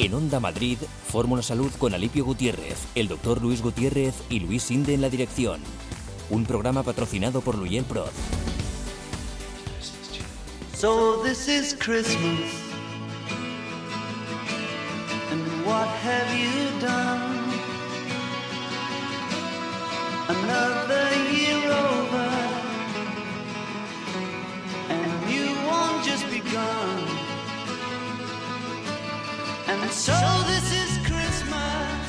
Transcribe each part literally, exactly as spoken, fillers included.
En Onda Madrid, Fórmula Salud con Alipio Gutiérrez, el doctor Luis Gutiérrez y Luis Sinde en la dirección. Un programa patrocinado por Luyel Prod. So this is Christmas, and what have you done? Another year over, and a new one just begun. And so this is Christmas,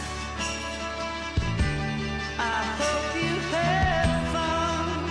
I hope you had fun.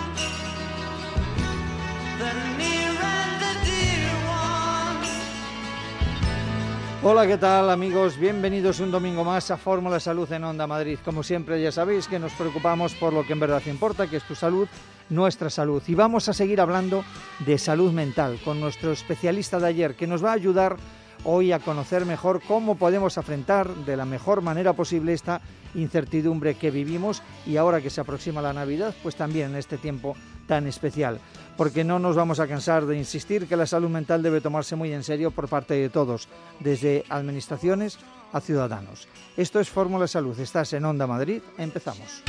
The near and the dear ones. Hola, ¿qué tal, amigos? Bienvenidos un domingo más a Fórmula Salud en Onda Madrid. Como siempre, ya sabéis que nos preocupamos por lo que en verdad importa, que es tu salud, nuestra salud. Y vamos a seguir hablando de salud mental con nuestro especialista de ayer, que nos va a ayudar hoy a conocer mejor cómo podemos afrontar de la mejor manera posible esta incertidumbre que vivimos, y ahora que se aproxima la Navidad, pues también en este tiempo tan especial, porque no nos vamos a cansar de insistir que la salud mental debe tomarse muy en serio por parte de todos, desde administraciones a ciudadanos. Esto es Fórmula Salud, estás en Onda Madrid, empezamos.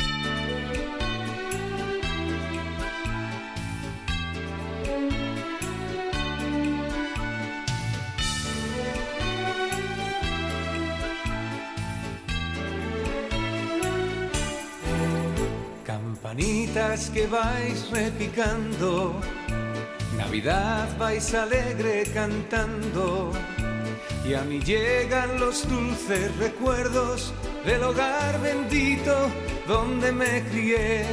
Campanitas que vais repicando, Navidad vais alegre cantando, y a mí llegan los dulces recuerdos del hogar bendito donde me crié.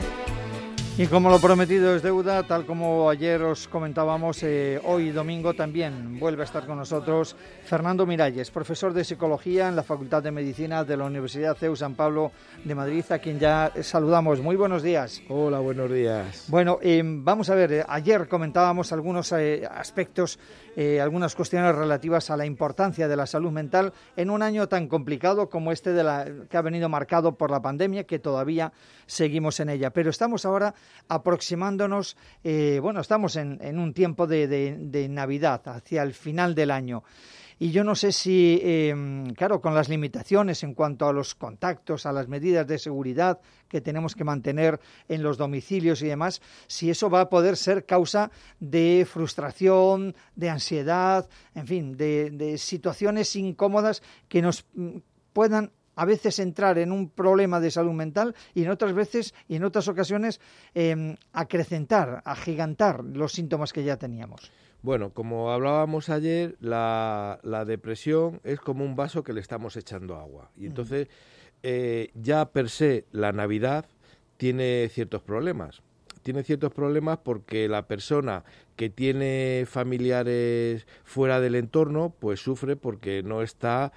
Y como lo prometido es deuda, tal como ayer os comentábamos, eh, hoy domingo también vuelve a estar con nosotros Fernando Miralles, profesor de Psicología en la Facultad de Medicina de la Universidad C E U San Pablo de Madrid, a quien ya saludamos. Muy buenos días. Hola, buenos días. Bueno, eh, vamos a ver, eh, ayer comentábamos algunos eh, aspectos, eh, algunas cuestiones relativas a la importancia de la salud mental en un año tan complicado como este de la, que ha venido marcado por la pandemia, que todavía seguimos en ella. Pero estamos ahora aproximándonos, eh, bueno, estamos en, en un tiempo de, de, de Navidad, hacia el final del año. Y yo no sé si, eh, claro, con las limitaciones en cuanto a los contactos, a las medidas de seguridad que tenemos que mantener en los domicilios y demás, si eso va a poder ser causa de frustración, de ansiedad, en fin, de, de situaciones incómodas que nos puedan a veces entrar en un problema de salud mental y en otras veces y en otras ocasiones eh, acrecentar, agigantar los síntomas que ya teníamos. Bueno, como hablábamos ayer, la, la depresión es como un vaso que le estamos echando agua. Y entonces eh, ya per se la Navidad tiene ciertos problemas. Tiene ciertos problemas porque la persona que tiene familiares fuera del entorno, pues sufre porque no está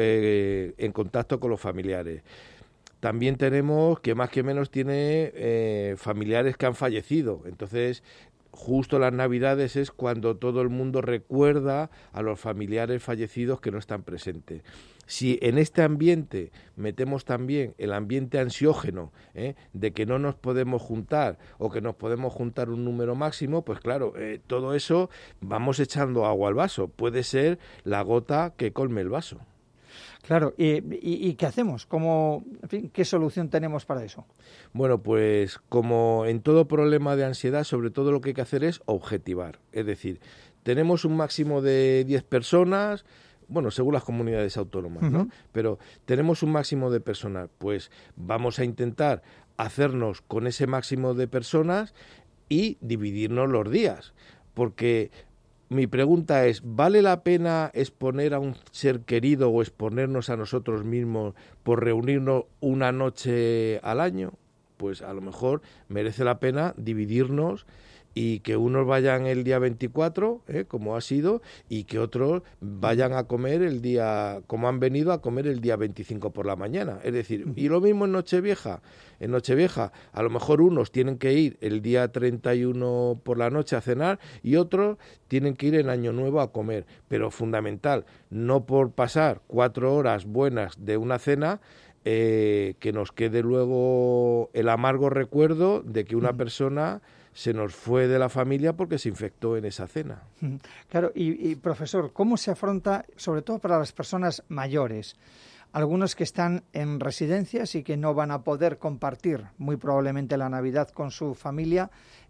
eh, en contacto con los familiares. También tenemos que más que menos tiene eh, familiares que han fallecido. Entonces, justo las Navidades es cuando todo el mundo recuerda a los familiares fallecidos que no están presentes. Si en este ambiente metemos también el ambiente ansiógeno, ¿eh? de que no nos podemos juntar o que nos podemos juntar un número máximo, pues claro, eh, todo eso vamos echando agua al vaso. Puede ser la gota que colme el vaso. Claro, ¿y, y, y qué hacemos? ¿Cómo, en fin, qué solución tenemos para eso? Bueno, pues como en todo problema de ansiedad, sobre todo lo que hay que hacer es objetivar. Es decir, tenemos un máximo de diez personas, bueno, según las comunidades autónomas, ¿no? Uh-huh. Pero tenemos un máximo de personas, pues vamos a intentar hacernos con ese máximo de personas y dividirnos los días, porque mi pregunta es, ¿vale la pena exponer a un ser querido o exponernos a nosotros mismos por reunirnos una noche al año? Pues a lo mejor merece la pena dividirnos y que unos vayan el día veinticuatro, ¿eh? como ha sido, y que otros vayan a comer el día, como han venido a comer el día veinticinco por la mañana. Es decir, y lo mismo en Nochevieja. En Nochevieja, a lo mejor unos tienen que ir el día treinta y uno por la noche a cenar y otros tienen que ir en Año Nuevo a comer. Pero fundamental, no por pasar cuatro horas buenas de una cena, Eh, que nos quede luego el amargo recuerdo de que una persona se nos fue de la familia porque se infectó en esa cena. Claro, y, y profesor, ¿cómo se afronta, sobre todo para las personas mayores? Algunos que están en residencias y que no van a poder compartir muy probablemente la Navidad con su familia.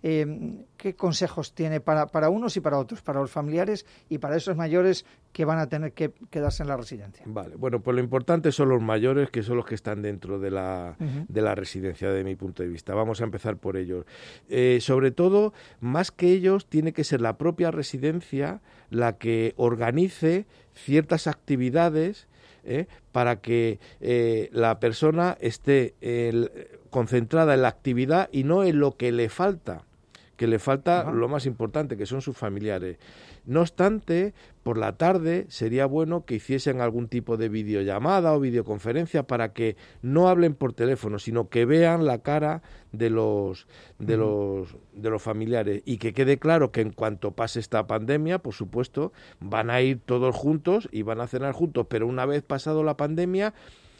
Eh, ¿Qué consejos tiene para, para unos y para otros, para los familiares y para esos mayores que van a tener que quedarse en la residencia? Vale, bueno, pues lo importante son los mayores, que son los que están dentro de la, uh-huh. de la residencia, de mi punto de vista. Vamos a empezar por ellos. Eh, sobre todo, más que ellos, tiene que ser la propia residencia la que organice ciertas actividades ¿Eh? para que eh, la persona esté eh, concentrada en la actividad y no en lo que le falta, que le falta Ajá. lo más importante, que son sus familiares. No obstante, por la tarde sería bueno que hiciesen algún tipo de videollamada o videoconferencia para que no hablen por teléfono, sino que vean la cara de los de los de los familiares y que quede claro que en cuanto pase esta pandemia, por supuesto, van a ir todos juntos y van a cenar juntos, pero una vez pasado la pandemia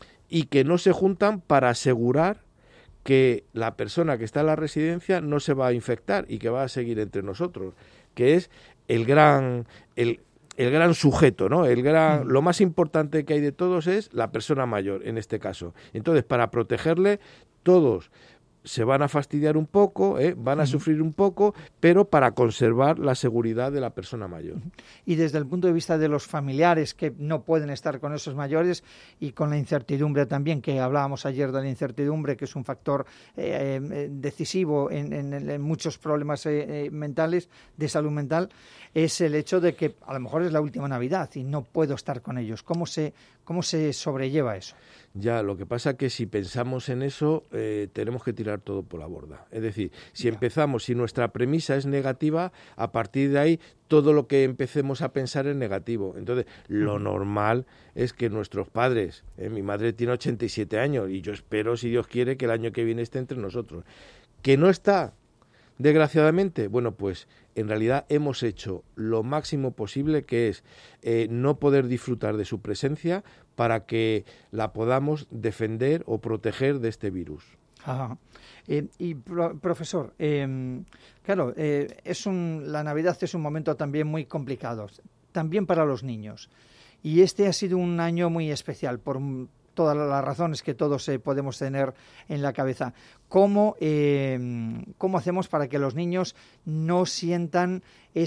y que no se juntan para asegurar que la persona que está en la residencia no se va a infectar y que va a seguir entre nosotros, que es el gran el, el gran sujeto, ¿no? El gran, lo más importante que hay de todos es la persona mayor, en este caso. Entonces, para protegerle, todos se van a fastidiar un poco, ¿eh? van a uh-huh. sufrir un poco, pero para conservar la seguridad de la persona mayor. Y desde el punto de vista de los familiares que no pueden estar con esos mayores y con la incertidumbre también, que hablábamos ayer de la incertidumbre, que es un factor eh, eh, decisivo en, en, en muchos problemas eh, eh, mentales, de salud mental, es el hecho de que a lo mejor es la última Navidad y no puedo estar con ellos. ¿Cómo se, cómo se sobrelleva eso? Ya, lo que pasa es que si pensamos en eso, eh, tenemos que tirar todo por la borda. Es decir, si ya. empezamos, si nuestra premisa es negativa, a partir de ahí todo lo que empecemos a pensar es negativo. Entonces, lo normal es que nuestros padres, eh, mi madre tiene ochenta y siete años y yo espero, si Dios quiere, que el año que viene esté entre nosotros. ¿Que no está? Desgraciadamente, bueno, pues en realidad hemos hecho lo máximo posible, que es eh, no poder disfrutar de su presencia para que la podamos defender o proteger de este virus. Ajá. Eh, y pro, profesor, eh, claro, eh, es un, la Navidad es un momento también muy complicado, también para los niños. Y este ha sido un año muy especial por todas las razones que todos eh, podemos tener en la cabeza. ¿Cómo, eh, ¿Cómo hacemos para que los niños no sientan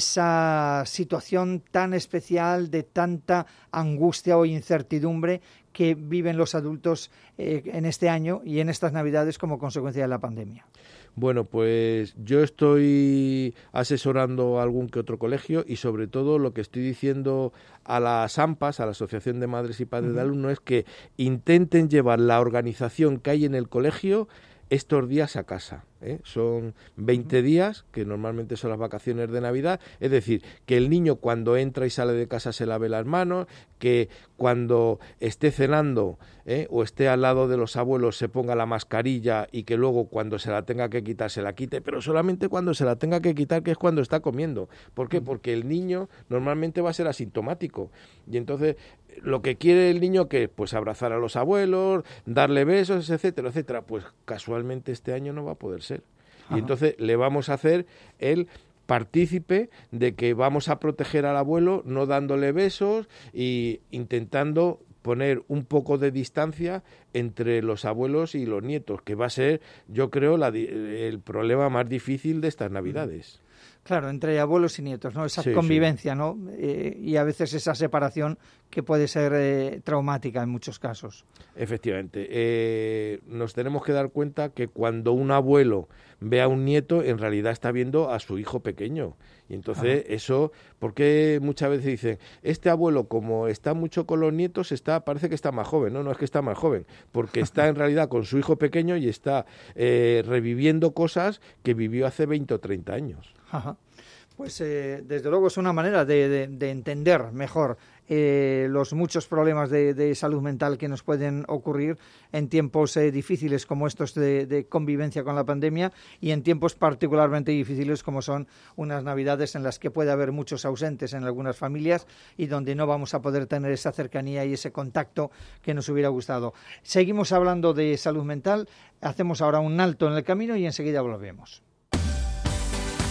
esa situación tan especial de tanta angustia o incertidumbre que viven los adultos eh, en este año y en estas Navidades como consecuencia de la pandemia? Bueno, pues yo estoy asesorando a algún que otro colegio y sobre todo lo que estoy diciendo a las AMPAs, a la Asociación de Madres y Padres uh-huh. de Alumnos, es que intenten llevar la organización que hay en el colegio estos días a casa. ¿eh? Son veinte días, que normalmente son las vacaciones de Navidad, es decir, que el niño cuando entra y sale de casa se lave las manos, que cuando esté cenando ¿eh? o esté al lado de los abuelos se ponga la mascarilla y que luego cuando se la tenga que quitar se la quite, pero solamente cuando se la tenga que quitar, que es cuando está comiendo. ¿Por qué? Porque el niño normalmente va a ser asintomático y entonces lo que quiere el niño, que pues abrazar a los abuelos, darle besos, etcétera, etcétera, pues casualmente este año no va a poder ser. Ajá. Y entonces le vamos a hacer el partícipe de que vamos a proteger al abuelo no dándole besos y intentando poner un poco de distancia entre los abuelos y los nietos, que va a ser, yo creo, la, el problema más difícil de estas Navidades. Claro, entre abuelos y nietos, ¿no? Esa sí, convivencia, sí. ¿no? Eh, y a veces esa separación que puede ser eh, traumática en muchos casos. Efectivamente. Eh, nos tenemos que dar cuenta que cuando un abuelo ve a un nieto, en realidad está viendo a su hijo pequeño. Y entonces Ajá. eso, porque muchas veces dicen, este abuelo como está mucho con los nietos, está parece que está más joven. No, no es que está más joven, porque está en realidad con su hijo pequeño y está eh, reviviendo cosas que vivió hace veinte o treinta años. Ajá. Pues eh, desde luego es una manera de, de, de entender mejor eh, los muchos problemas de, de salud mental que nos pueden ocurrir en tiempos eh, difíciles como estos de, de convivencia con la pandemia y en tiempos particularmente difíciles como son unas Navidades en las que puede haber muchos ausentes en algunas familias y donde no vamos a poder tener esa cercanía y ese contacto que nos hubiera gustado. Seguimos hablando de salud mental, hacemos ahora un alto en el camino y enseguida volvemos.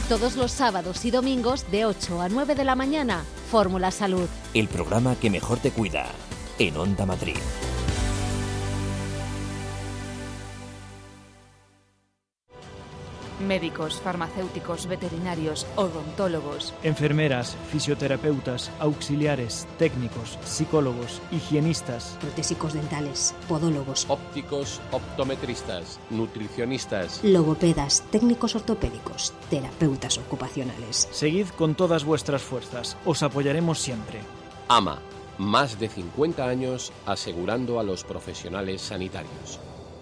Todos los sábados y domingos de ocho a nueve de la mañana, Fórmula Salud. El programa que mejor te cuida, en Onda Madrid. Médicos, farmacéuticos, veterinarios, odontólogos, enfermeras, fisioterapeutas, auxiliares, técnicos, psicólogos, higienistas, protésicos dentales, podólogos, ópticos, optometristas, nutricionistas, logopedas, técnicos ortopédicos, terapeutas ocupacionales. Seguid con todas vuestras fuerzas, os apoyaremos siempre. AMA, más de cincuenta años asegurando a los profesionales sanitarios.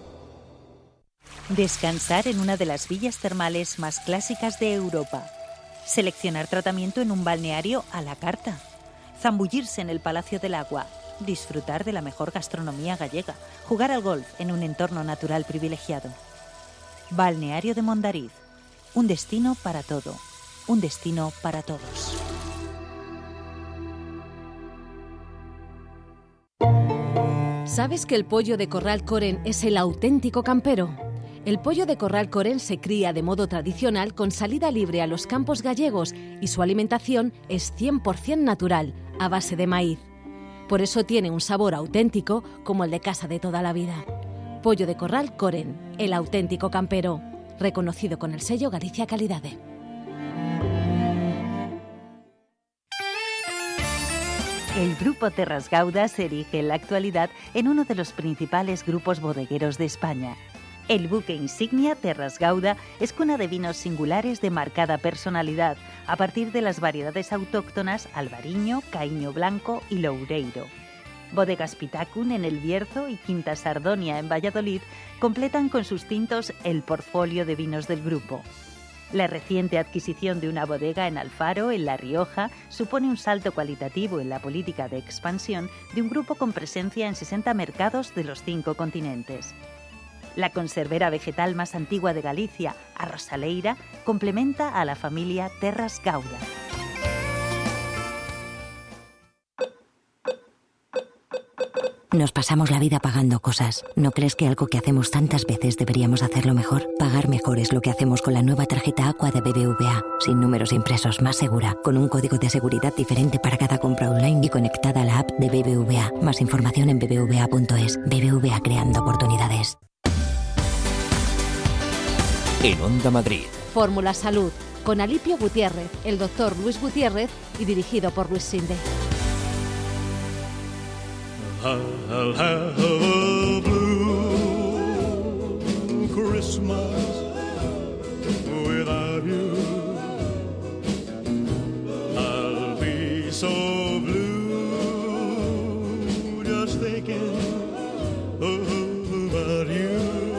Descansar en una de las villas termales más clásicas de Europa. Seleccionar tratamiento en un balneario a la carta. Zambullirse en el Palacio del Agua. Disfrutar de la mejor gastronomía gallega. Jugar al golf en un entorno natural privilegiado. Balneario de Mondariz. Un destino para todo. Un destino para todos. ¿Sabes que el pollo de Corral Coren es el auténtico campero? El pollo de Corral Coren se cría de modo tradicional con salida libre a los campos gallegos y su alimentación es cien por ciento natural, a base de maíz. Por eso tiene un sabor auténtico como el de casa de toda la vida. Pollo de Corral Coren, el auténtico campero, reconocido con el sello Galicia Calidade. El Grupo Terras Gauda se erige en la actualidad en uno de los principales grupos bodegueros de España. El buque insignia Terras Gauda es cuna de vinos singulares de marcada personalidad, a partir de las variedades autóctonas Albariño, Caíño Blanco y Loureiro. Bodegas Pitacun en El Bierzo y Quinta Sardonia en Valladolid completan con sus tintos el portfolio de vinos del grupo. La reciente adquisición de una bodega en Alfaro, en La Rioja, supone un salto cualitativo en la política de expansión de un grupo con presencia en sesenta mercados de los cinco continentes. La conservera vegetal más antigua de Galicia, a Rosaleira, complementa a la familia Terras Gauda. Nos pasamos la vida pagando cosas. ¿No crees que algo que hacemos tantas veces deberíamos hacerlo mejor? Pagar mejor es lo que hacemos con la nueva tarjeta Aqua de B B V A. Sin números impresos, más segura, con un código de seguridad diferente para cada compra online y conectada a la app de B B V A. Más información en b b v a punto es. B B V A, creando oportunidades. En Onda Madrid. Fórmula Salud, con Alipio Gutiérrez, el doctor Luis Gutiérrez y dirigido por Luis Sinde. I'll have a blue Christmas without you. I'll be so blue just thinking about you.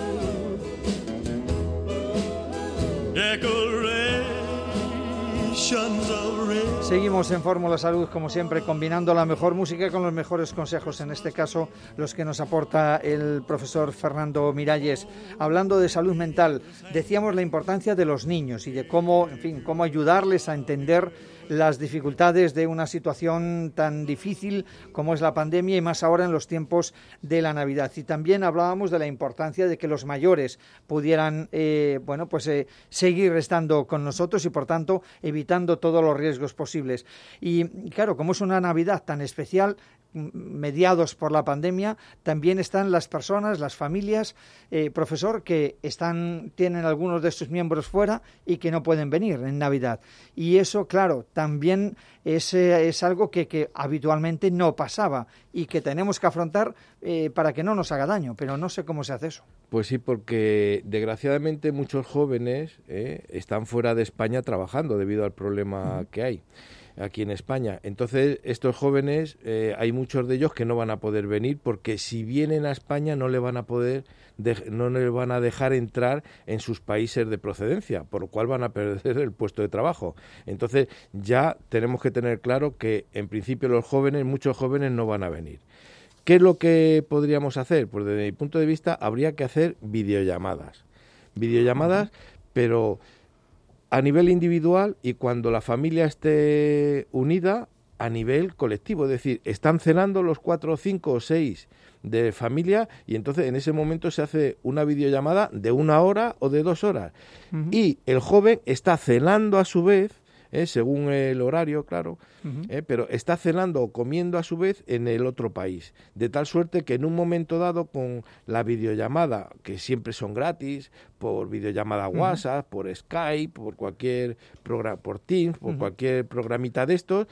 Decorations of red. Seguimos en Fórmula Salud, como siempre, combinando la mejor música con los mejores consejos, en este caso los que nos aporta el profesor Fernando Miralles. Hablando de salud mental, decíamos la importancia de los niños y de cómo, en fin, cómo ayudarles a entender las dificultades de una situación tan difícil como es la pandemia y más ahora en los tiempos de la Navidad. Y también hablábamos de la importancia de que los mayores pudieran eh, bueno, pues, eh, seguir estando con nosotros y, por tanto, evitando todos los riesgos posibles. Y, claro, como es una Navidad tan especial, mediados por la pandemia, también están las personas, las familias, eh, profesor, que están, tienen algunos de sus miembros fuera y que no pueden venir en Navidad. Y eso, claro, también es, eh, es algo que, que habitualmente no pasaba y que tenemos que afrontar eh, para que no nos haga daño, pero no sé cómo se hace eso. Pues sí, porque desgraciadamente muchos jóvenes eh, están fuera de España trabajando debido al problema uh-huh. que hay aquí en España. Entonces, estos jóvenes, eh, hay muchos de ellos que no van a poder venir porque si vienen a España no le van a poder, de, no le van a dejar entrar en sus países de procedencia, por lo cual van a perder el puesto de trabajo. Entonces, ya tenemos que tener claro que, en principio, los jóvenes, muchos jóvenes no van a venir. ¿Qué es lo que podríamos hacer? Pues desde mi punto de vista, habría que hacer videollamadas. Videollamadas, pero a nivel individual, y cuando la familia esté unida, a nivel colectivo, es decir, están cenando los cuatro, cinco o seis de familia y entonces en ese momento se hace una videollamada de una hora o de dos horas. Uh-huh. Y el joven está cenando a su vez, eh, según el horario, claro, uh-huh. eh, pero está cenando o comiendo a su vez en el otro país. De tal suerte que en un momento dado con la videollamada, que siempre son gratis, por videollamada uh-huh. WhatsApp, por Skype, por cualquier programa, por Teams, por uh-huh. cualquier programita de estos,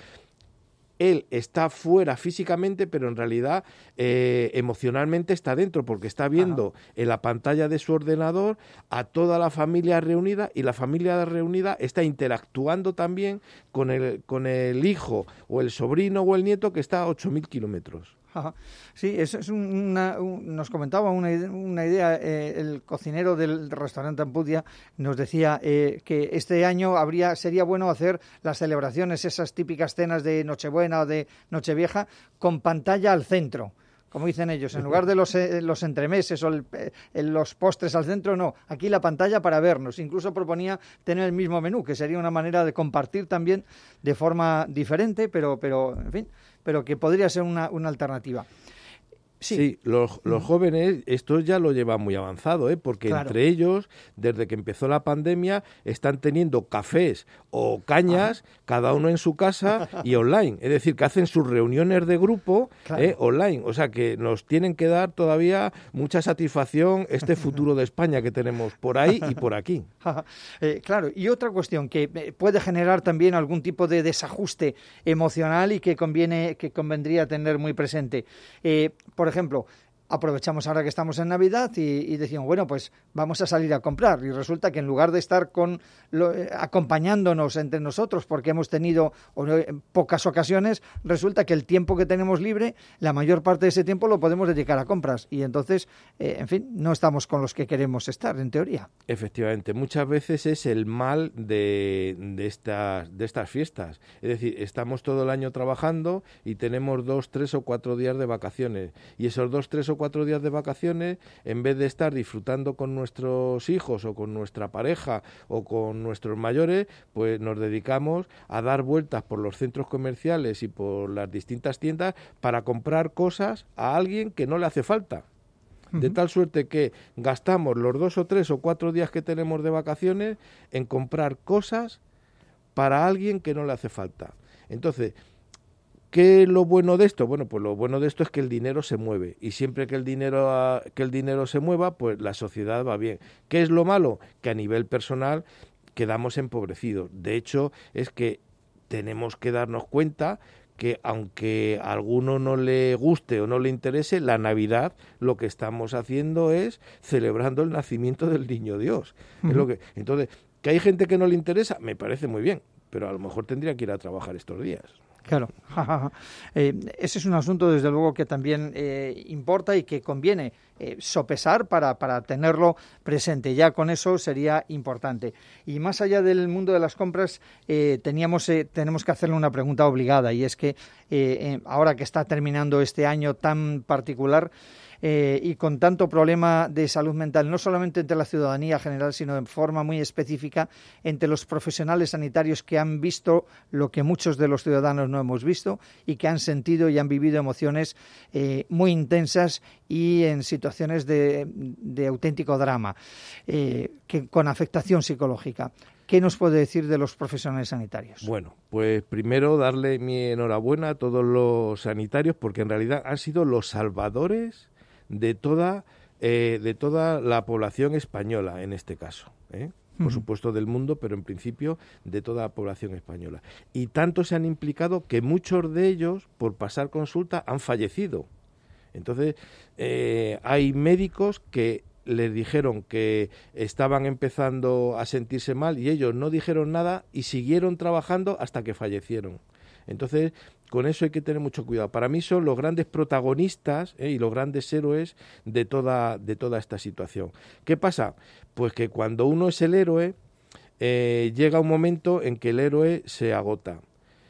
él está fuera físicamente, pero en realidad eh, emocionalmente está dentro, porque está viendo Ajá. en la pantalla de su ordenador a toda la familia reunida, y la familia reunida está interactuando también con el, con el hijo o el sobrino o el nieto que está a ocho mil kilómetros. Ajá. Sí, eso es una, un, nos comentaba una, una idea, eh, el cocinero del restaurante Ampudia nos decía eh, que este año habría sería bueno hacer las celebraciones, esas típicas cenas de Nochebuena o de Nochevieja, con pantalla al centro. Como dicen ellos, en lugar de los, eh, los entremeses o el, eh, los postres al centro, no, aquí la pantalla para vernos. Incluso proponía tener el mismo menú, que sería una manera de compartir también de forma diferente, pero, pero en fin, pero que podría ser una, una alternativa. Sí, sí los, los jóvenes esto ya lo llevan muy avanzado, ¿eh? Porque claro. entre ellos, desde que empezó la pandemia, están teniendo cafés o cañas, ah. cada uno en su casa y online. Es decir, que hacen sus reuniones de grupo claro. ¿eh? online. O sea, que nos tienen que dar todavía mucha satisfacción este futuro de España que tenemos por ahí y por aquí. eh, claro, y otra cuestión que puede generar también algún tipo de desajuste emocional y que conviene, que convendría tener muy presente. Eh, por ejemplo, aprovechamos ahora que estamos en Navidad y, y decimos, bueno, pues vamos a salir a comprar. Y resulta que en lugar de estar con lo, eh, acompañándonos entre nosotros, porque hemos tenido o no, en pocas ocasiones, resulta que el tiempo que tenemos libre, la mayor parte de ese tiempo lo podemos dedicar a compras. Y entonces, eh, en fin, no estamos con los que queremos estar, en teoría. Efectivamente, muchas veces es el mal de, de, estas, de estas fiestas. Es decir, estamos todo el año trabajando y tenemos dos, tres o cuatro días de vacaciones. Y esos dos, tres o cuatro días de vacaciones, en vez de estar disfrutando con nuestros hijos o con nuestra pareja o con nuestros mayores, pues nos dedicamos a dar vueltas por los centros comerciales y por las distintas tiendas para comprar cosas a alguien que no le hace falta. De tal suerte que gastamos los dos o tres o cuatro días que tenemos de vacaciones en comprar cosas para alguien que no le hace falta. Entonces, ¿qué es lo bueno de esto? Bueno, pues lo bueno de esto es que el dinero se mueve y siempre que el dinero que el dinero se mueva, pues la sociedad va bien. ¿Qué es lo malo? Que a nivel personal quedamos empobrecidos. De hecho, es que tenemos que darnos cuenta que aunque a alguno no le guste o no le interese, la Navidad lo que estamos haciendo es celebrando el nacimiento del niño Dios. Uh-huh. Es lo que, entonces, que hay gente que no le interesa, me parece muy bien, pero a lo mejor tendría que ir a trabajar estos días. Claro, eh, ese es un asunto desde luego que también eh, importa y que conviene eh, sopesar para, para tenerlo presente. Ya con eso sería importante. Y más allá del mundo de las compras, eh, teníamos, eh, tenemos que hacerle una pregunta obligada y es que eh, eh, ahora que está terminando este año tan particular, Eh, y con tanto problema de salud mental, no solamente entre la ciudadanía general, sino de forma muy específica entre los profesionales sanitarios que han visto lo que muchos de los ciudadanos no hemos visto y que han sentido y han vivido emociones eh, muy intensas y en situaciones de, de auténtico drama, eh, que, con afectación psicológica. ¿Qué nos puede decir de los profesionales sanitarios? Bueno, pues primero darle mi enhorabuena a todos los sanitarios porque en realidad han sido los salvadores de toda eh, de toda la población española en este caso, ¿eh? Por uh-huh. supuesto del mundo, pero en principio de toda la población española. Y tanto se han implicado que muchos de ellos, por pasar consulta, han fallecido. Entonces, eh, hay médicos que les dijeron que estaban empezando a sentirse mal y ellos no dijeron nada y siguieron trabajando hasta que fallecieron. Entonces, con eso hay que tener mucho cuidado. Para mí son los grandes protagonistas ¿eh? y los grandes héroes de toda, de toda esta situación. ¿Qué pasa? Pues que cuando uno es el héroe, eh, llega un momento en que el héroe se agota.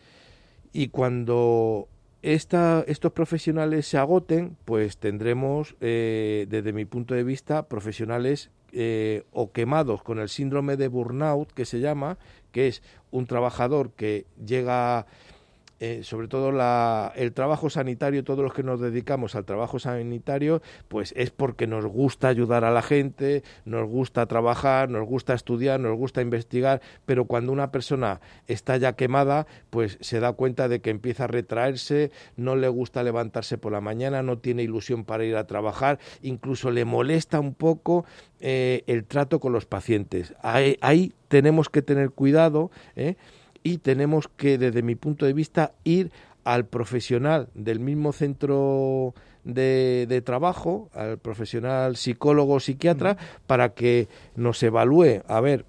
Y cuando esta, estos profesionales se agoten, pues tendremos, eh, desde mi punto de vista, profesionales eh, o quemados con el síndrome de burnout, que se llama, que es un trabajador que llega eh, sobre todo la, el trabajo sanitario, todos los que nos dedicamos al trabajo sanitario, pues es porque nos gusta ayudar a la gente, nos gusta trabajar, nos gusta estudiar, nos gusta investigar, pero cuando una persona está ya quemada, pues se da cuenta de que empieza a retraerse, no le gusta levantarse por la mañana, no tiene ilusión para ir a trabajar, incluso le molesta un poco eh, el trato con los pacientes. Ahí, ahí tenemos que tener cuidado, ¿eh? Y tenemos que, desde mi punto de vista, ir al profesional del mismo centro de, de trabajo, al profesional psicólogo o psiquiatra, mm. para que nos evalúe, a ver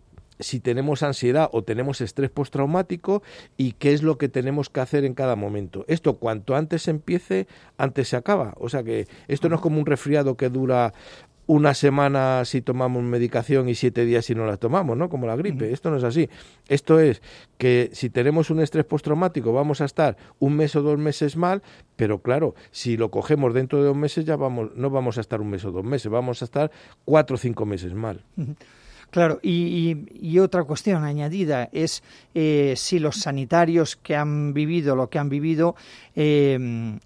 si tenemos ansiedad o tenemos estrés postraumático y qué es lo que tenemos que hacer en cada momento. Esto cuanto antes empiece, antes se acaba. O sea que esto no es como un resfriado que dura una semana si tomamos medicación y siete días si no la tomamos, ¿no? Como la gripe. Esto no es así. Esto es que si tenemos un estrés postraumático vamos a estar un mes o dos meses mal, pero claro, si lo cogemos dentro de dos meses ya vamos, no vamos a estar un mes o dos meses, vamos a estar cuatro o cinco meses mal. Claro, y, y, y otra cuestión añadida es eh, si los sanitarios que han vivido lo que han vivido eh,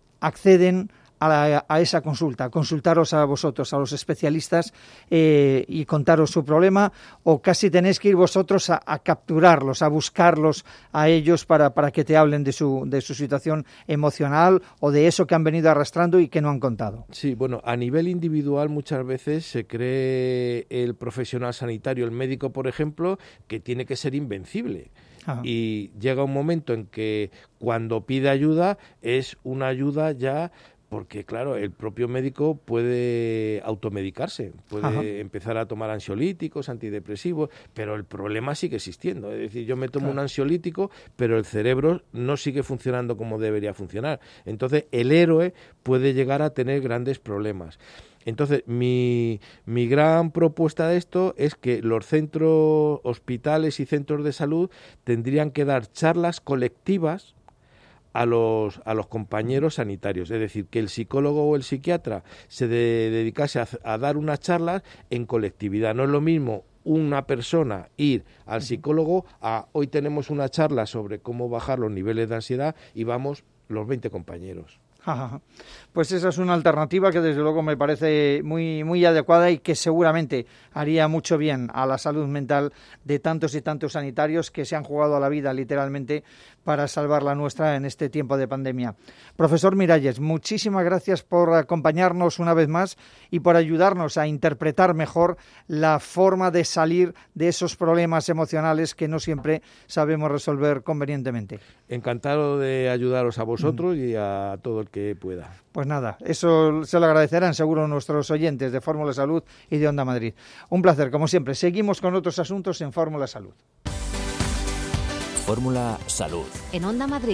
acceden A, la, a esa consulta, consultaros a vosotros, a los especialistas eh, y contaros su problema, o casi tenéis que ir vosotros a, a capturarlos, a buscarlos a ellos para, para que te hablen de su, de su situación emocional o de eso que han venido arrastrando y que no han contado. Sí, bueno, a nivel individual muchas veces se cree el profesional sanitario, el médico, por ejemplo, que tiene que ser invencible. Ajá. Y llega un momento en que cuando pide ayuda es una ayuda ya... Porque, claro, el propio médico puede automedicarse, puede Ajá. empezar a tomar ansiolíticos, antidepresivos, pero el problema sigue existiendo. Es decir, yo me tomo claro. un ansiolítico, pero el cerebro no sigue funcionando como debería funcionar. Entonces, el héroe puede llegar a tener grandes problemas. Entonces, mi, mi gran propuesta de esto es que los centros, hospitales y centros de salud tendrían que dar charlas colectivas a los a los compañeros sanitarios, es decir, que el psicólogo o el psiquiatra se de, dedicase a, a dar unas charlas en colectividad. No es lo mismo una persona ir al psicólogo a hoy tenemos una charla sobre cómo bajar los niveles de ansiedad y vamos los veinte compañeros. Pues esa es una alternativa que desde luego me parece muy muy adecuada y que seguramente haría mucho bien a la salud mental de tantos y tantos sanitarios que se han jugado a la vida literalmente para salvar la nuestra en este tiempo de pandemia. Profesor Miralles, muchísimas gracias por acompañarnos una vez más y por ayudarnos a interpretar mejor la forma de salir de esos problemas emocionales que no siempre sabemos resolver convenientemente. Encantado de ayudaros a vosotros mm. y a todo el que pueda. Pues nada, eso se lo agradecerán seguro nuestros oyentes de Fórmula Salud y de Onda Madrid. Un placer, como siempre. Seguimos con otros asuntos en Fórmula Salud. Fórmula Salud. En Onda Madrid.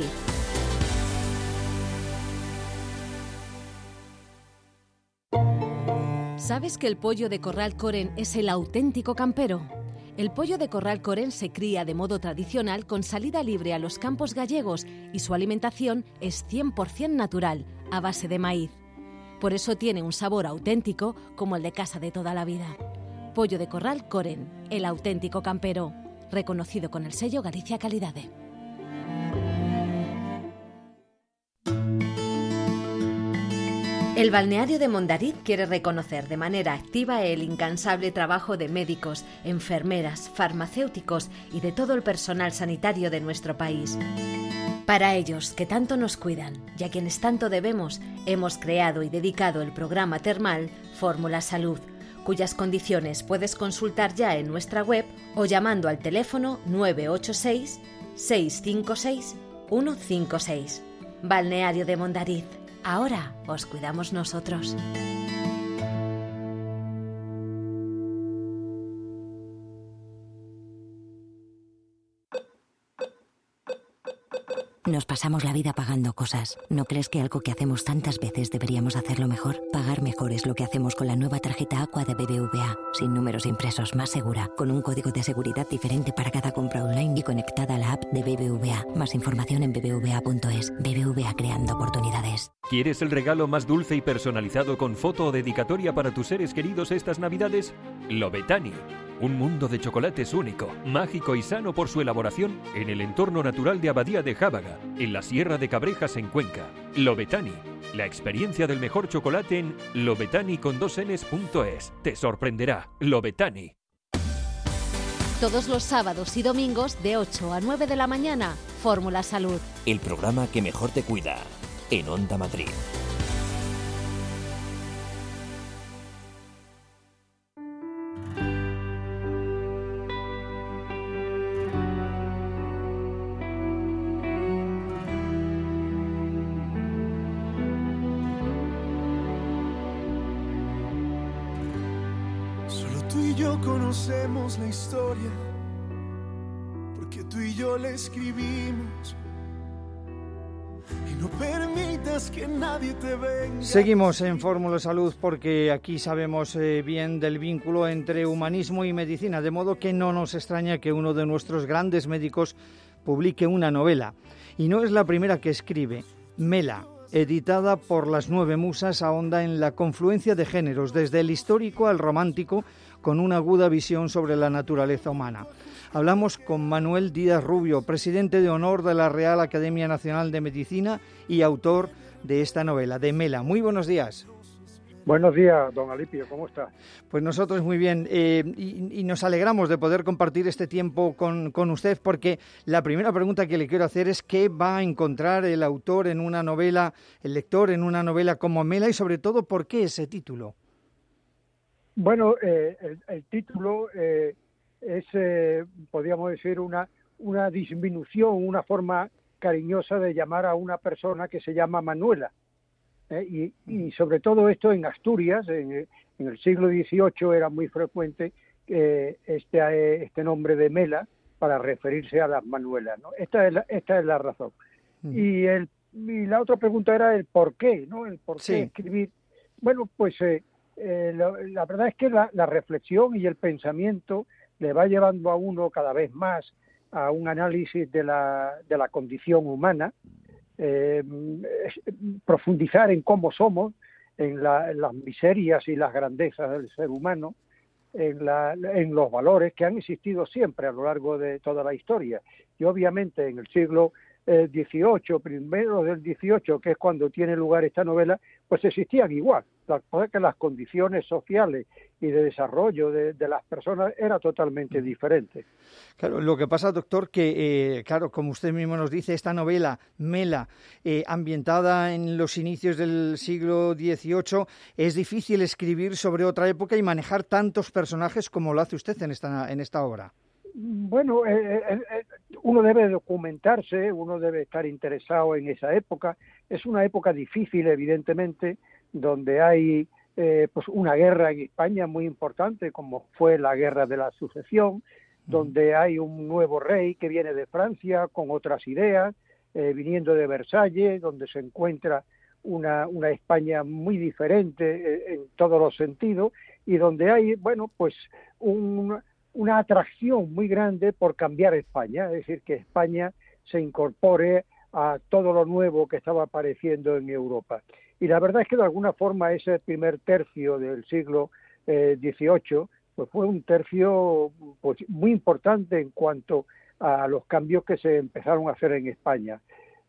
¿Sabes que el pollo de Corral Coren es el auténtico campero? El pollo de Corral Coren se cría de modo tradicional con salida libre a los campos gallegos y su alimentación es cien por ciento natural, a base de maíz. Por eso tiene un sabor auténtico como el de casa de toda la vida. Pollo de Corral Coren, el auténtico campero, reconocido con el sello Galicia Calidade. El balneario de Mondariz quiere reconocer de manera activa el incansable trabajo de médicos, enfermeras, farmacéuticos y de todo el personal sanitario de nuestro país. Para ellos, que tanto nos cuidan y a quienes tanto debemos, hemos creado y dedicado el programa termal Fórmula Salud, cuyas condiciones puedes consultar ya en nuestra web o llamando al teléfono nueve ocho seis, seis cinco seis, uno cinco seis. Balneario de Mondariz. Ahora os cuidamos nosotros. Nos pasamos la vida pagando cosas. ¿No crees que algo que hacemos tantas veces deberíamos hacerlo mejor? Pagar mejor es lo que hacemos con la nueva tarjeta Aqua de B B V A. Sin números impresos, más segura, con un código de seguridad diferente para cada compra online y conectada a la app de B B V A. Más información en b b v a punto es. B B V A, creando oportunidades. ¿Quieres el regalo más dulce y personalizado con foto o dedicatoria para tus seres queridos estas Navidades? Lobetani. Un mundo de chocolates único, mágico y sano por su elaboración en el entorno natural de Abadía de Jábaga, en la Sierra de Cabrejas en Cuenca. Lobetani, la experiencia del mejor chocolate en lobetani con dos ns punto es. Te sorprenderá. Lobetani. Todos los sábados y domingos de ocho a nueve de la mañana, Fórmula Salud. El programa que mejor te cuida, en Onda Madrid. Conocemos la historia porque tú y yo la escribimos y no permitas que nadie te venga. Seguimos en Fórmula Salud porque aquí sabemos eh, bien del vínculo entre humanismo y medicina, de modo que no nos extraña que uno de nuestros grandes médicos publique una novela. Y no es la primera que escribe. Mela, editada por Las Nueve Musas, ahonda en la confluencia de géneros, desde el histórico al romántico, con una aguda visión sobre la naturaleza humana. Hablamos con Manuel Díaz Rubio, presidente de honor de la Real Academia Nacional de Medicina y autor de esta novela, de Mela. Muy buenos días. Buenos días, don Alipio, ¿cómo está? Pues nosotros muy bien, eh, y, y nos alegramos de poder compartir este tiempo con, con usted, porque la primera pregunta que le quiero hacer es qué va a encontrar el autor en una novela, el lector en una novela como Mela, y sobre todo, ¿por qué ese título? Bueno, eh, el, el título eh, es, eh, podríamos decir, una, una disminución, una forma cariñosa de llamar a una persona que se llama Manuela. Eh, y, y sobre todo esto en Asturias, en, en el siglo dieciocho era muy frecuente eh, este, eh, este nombre de Mela para referirse a las Manuelas, ¿no? Esta es la, esta es la razón. Mm. Y, el, y la otra pregunta era el por qué, ¿no? El por qué sí. escribir. Bueno, pues... Eh, Eh, lo, la verdad es que la, la reflexión y el pensamiento le va llevando a uno cada vez más a un análisis de la, de la condición humana, eh, profundizar en cómo somos, en, la, en las miserias y las grandezas del ser humano, en, la, en los valores que han existido siempre a lo largo de toda la historia. Y obviamente en el siglo eh, dieciocho, primero del dieciocho, que es cuando tiene lugar esta novela, pues existían igual. La cosa es que las condiciones sociales y de desarrollo de, de las personas era totalmente diferente. Claro, lo que pasa, doctor, que, eh, claro, como usted mismo nos dice, esta novela, Mela, eh, ambientada en los inicios del siglo dieciocho, es difícil escribir sobre otra época y manejar tantos personajes como lo hace usted en esta, en esta obra. Bueno, eh, eh, uno debe documentarse, uno debe estar interesado en esa época. Es una época difícil, evidentemente, donde hay eh, pues una guerra en España muy importante, como fue la Guerra de la Sucesión, donde hay un nuevo rey que viene de Francia con otras ideas, eh, viniendo de Versalles, donde se encuentra una, una España muy diferente eh, en todos los sentidos, y donde hay, bueno, pues un... una atracción muy grande por cambiar España, es decir, que España se incorpore a todo lo nuevo que estaba apareciendo en Europa. Y la verdad es que de alguna forma ese primer tercio del siglo eh, dieciocho pues fue un tercio pues, muy importante en cuanto a los cambios que se empezaron a hacer en España.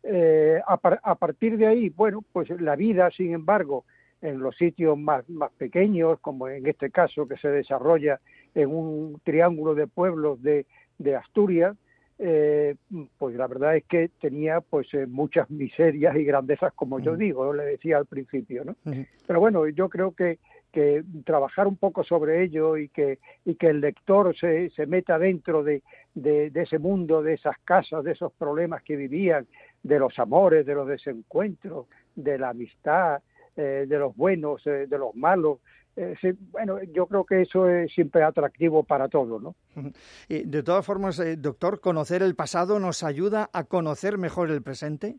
Eh, a, par- a partir de ahí, bueno, pues la vida, sin embargo, en los sitios más, más pequeños, como en este caso que se desarrolla en un triángulo de pueblos de, de Asturias, eh, pues la verdad es que tenía pues eh, muchas miserias y grandezas, como uh-huh. yo digo, le decía al principio, ¿no? Uh-huh. Pero bueno, yo creo que, que trabajar un poco sobre ello y que, y que el lector se, se meta dentro de, de, de ese mundo, de esas casas, de esos problemas que vivían, de los amores, de los desencuentros, de la amistad, eh, de los buenos, eh, de los malos. Eh, sí, bueno, yo creo que eso es siempre atractivo para todos, ¿no? Y de todas formas, eh, doctor, ¿conocer el pasado nos ayuda a conocer mejor el presente?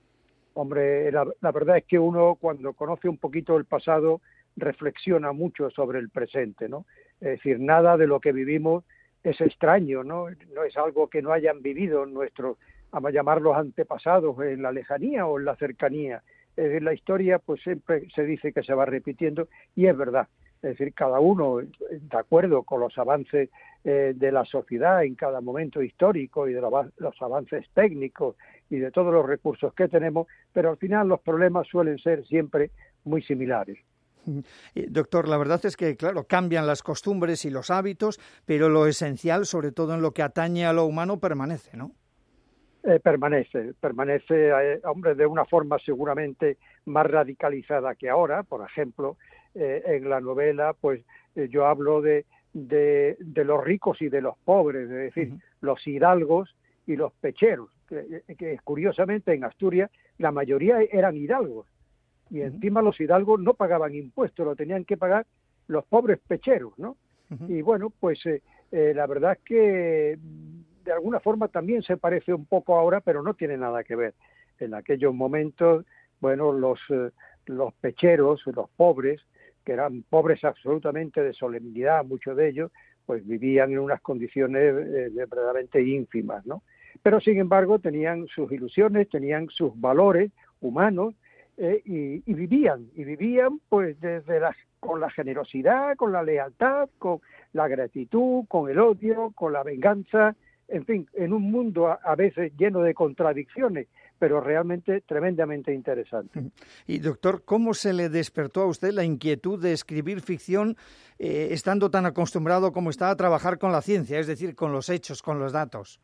Hombre, la, la verdad es que uno cuando conoce un poquito el pasado reflexiona mucho sobre el presente, ¿no? Es decir, nada de lo que vivimos es extraño, ¿no? No es algo que no hayan vivido nuestros, vamos a llamarlos antepasados, en la lejanía o en la cercanía. Es decir, la historia pues siempre se dice que se va repitiendo y es verdad. Es Es decir, cada uno de acuerdo con los avances eh, de la sociedad en cada momento histórico y de los, los avances técnicos y de todos los recursos que tenemos, pero al final los problemas suelen ser siempre muy similares. Doctor, la verdad es que, claro, cambian las costumbres y los hábitos, pero lo esencial, sobre todo en lo que atañe a lo humano, permanece, ¿no? Eh, permanece, permanece, eh, hombre, de una forma seguramente más radicalizada que ahora. Por ejemplo, eh, en la novela, pues eh, yo hablo de, de, de los ricos y de los pobres, es decir, uh-huh. los hidalgos y los pecheros, que, que curiosamente en Asturias la mayoría eran hidalgos. Y encima los hidalgos no pagaban impuestos, lo tenían que pagar los pobres pecheros, ¿no? Uh-huh. Y bueno, pues eh, eh, la verdad es que de alguna forma también se parece un poco ahora, pero no tiene nada que ver. En aquellos momentos, bueno, los, eh, los pecheros, los pobres, que eran pobres absolutamente de solemnidad, muchos de ellos, pues vivían en unas condiciones eh, verdaderamente ínfimas, ¿no? Pero sin embargo tenían sus ilusiones, tenían sus valores humanos, Eh, y, y vivían, y vivían pues desde las, con la generosidad, con la lealtad, con la gratitud, con el odio, con la venganza, en fin, en un mundo a, a veces lleno de contradicciones, pero realmente tremendamente interesante. Y doctor, ¿cómo se le despertó a usted la inquietud de escribir ficción eh, estando tan acostumbrado como está a trabajar con la ciencia, es decir, con los hechos, con los datos?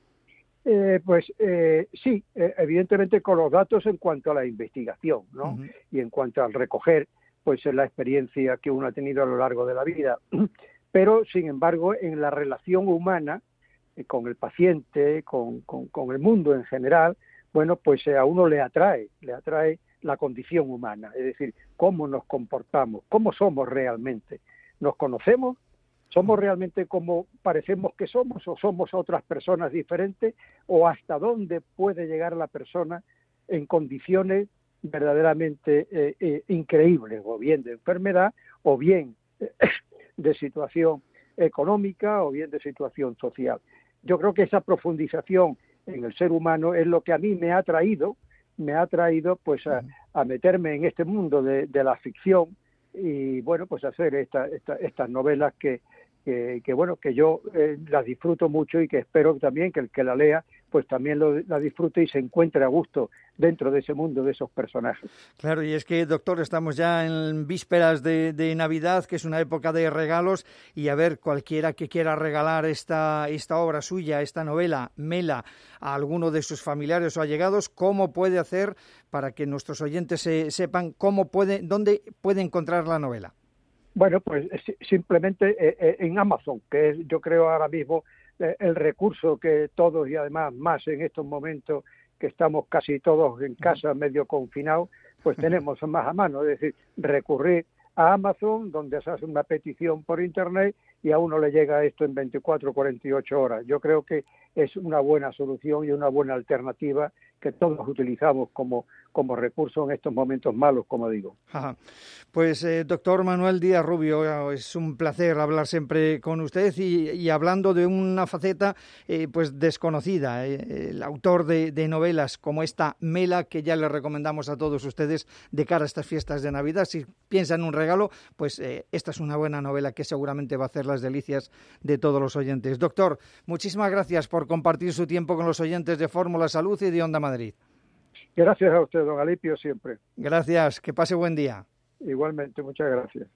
Eh, pues eh, sí, eh, evidentemente con los datos en cuanto a la investigación, ¿no? Uh-huh. Y en cuanto al recoger, pues la experiencia que uno ha tenido a lo largo de la vida. Pero, sin embargo, en la relación humana eh, con el paciente, con, con, con el mundo en general, bueno, pues eh, a uno le atrae, le atrae la condición humana, es decir, cómo nos comportamos, cómo somos realmente. ¿Nos conocemos? ¿Somos realmente como parecemos que somos o somos otras personas diferentes? ¿O hasta dónde puede llegar la persona en condiciones verdaderamente eh, eh, increíbles, o bien de enfermedad, o bien eh, de situación económica, o bien de situación social? Yo creo que esa profundización en el ser humano es lo que a mí me ha traído, me ha traído pues a, a meterme en este mundo de, de la ficción y bueno, pues hacer esta, esta, estas novelas que Que, que bueno, que yo eh, las disfruto mucho y que espero también que el que la lea pues también lo, la disfrute y se encuentre a gusto dentro de ese mundo, de esos personajes. Claro, y es que, doctor, estamos ya en vísperas de, de Navidad, que es una época de regalos, y a ver, cualquiera que quiera regalar esta, esta obra suya, esta novela, Mela, a alguno de sus familiares o allegados, ¿cómo puede hacer para que nuestros oyentes se, sepan cómo puede, dónde puede encontrar la novela? Bueno, pues simplemente en Amazon, que es, yo creo, ahora mismo el recurso que todos, y además más en estos momentos que estamos casi todos en casa, medio confinados, pues tenemos más a mano. Es decir, recurrir a Amazon, donde se hace una petición por Internet y a uno le llega esto en veinticuatro, cuarenta y ocho horas. Yo creo que es una buena solución y una buena alternativa que todos utilizamos como, como recurso en estos momentos malos, como digo. Ajá. Pues, eh, doctor Manuel Díaz Rubio, es un placer hablar siempre con usted y, y hablando de una faceta eh, pues desconocida, eh, el autor de, de novelas como esta Mela, que ya le recomendamos a todos ustedes de cara a estas fiestas de Navidad. Si piensan en un regalo, pues eh, esta es una buena novela que seguramente va a hacer las delicias de todos los oyentes. Doctor, muchísimas gracias por compartir su tiempo con los oyentes de Fórmula Salud y de Onda Madrid. Gracias a usted, don Alipio, siempre. Gracias, que pase buen día. Igualmente, muchas gracias.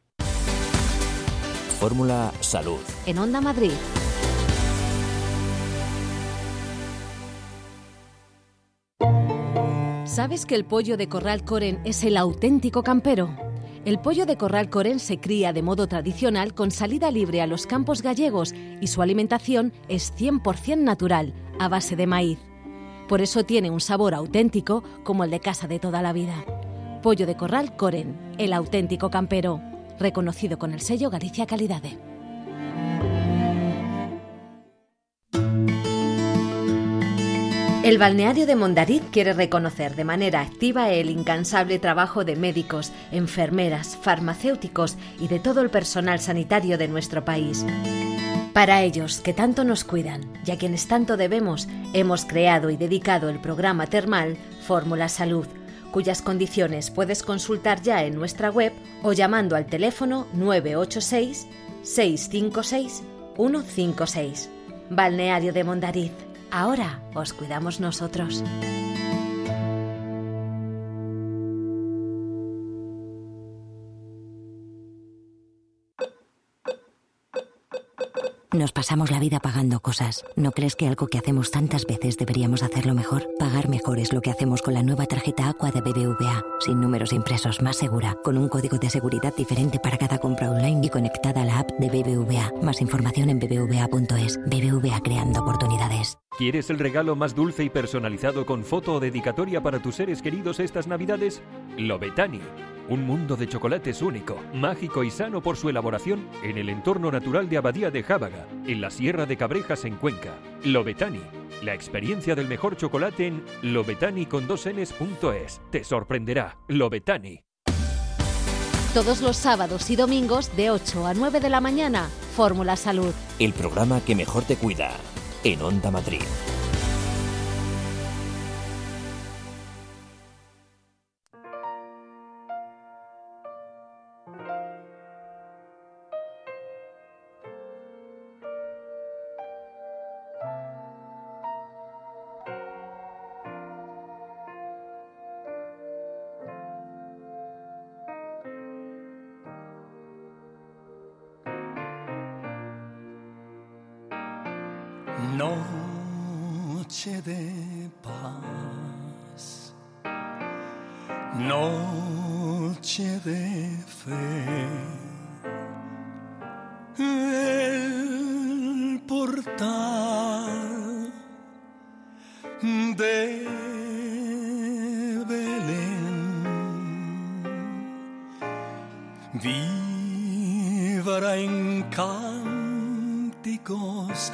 Fórmula Salud. En Onda Madrid. ¿Sabes que el pollo de Corral Coren es el auténtico campero? El pollo de Corral Coren se cría de modo tradicional con salida libre a los campos gallegos y su alimentación es cien por ciento natural, a base de maíz. Por eso tiene un sabor auténtico como el de casa de toda la vida. Pollo de Corral Coren, el auténtico campero, reconocido con el sello Galicia Calidade. El balneario de Mondariz quiere reconocer de manera activa el incansable trabajo de médicos, enfermeras, farmacéuticos y de todo el personal sanitario de nuestro país. Para ellos, que tanto nos cuidan y a quienes tanto debemos, hemos creado y dedicado el programa termal Fórmula Salud, cuyas condiciones puedes consultar ya en nuestra web o llamando al teléfono nueve ocho seis, seis cinco seis, uno cinco seis. Balneario de Mondariz. Ahora os cuidamos nosotros. Nos pasamos la vida pagando cosas. ¿No crees que algo que hacemos tantas veces deberíamos hacerlo mejor? Pagar mejor es lo que hacemos con la nueva tarjeta Aqua de B B V A. Sin números impresos, más segura, con un código de seguridad diferente para cada compra online y conectada a la app de B B V A. Más información en b b v a punto es. B B V A, creando oportunidades. ¿Quieres el regalo más dulce y personalizado con foto o dedicatoria para tus seres queridos estas Navidades? Lobetani. Un mundo de chocolates único, mágico y sano por su elaboración en el entorno natural de Abadía de Jábaga, en la Sierra de Cabrejas en Cuenca. Lobetani. La experiencia del mejor chocolate en lobetani con dos enes punto es. Te sorprenderá. Lobetani. Todos los sábados y domingos de ocho a nueve de la mañana, Fórmula Salud. El programa que mejor te cuida. En Onda Madrid. Noche de paz, noche de fe, el portal de Belén vibrará en cánticos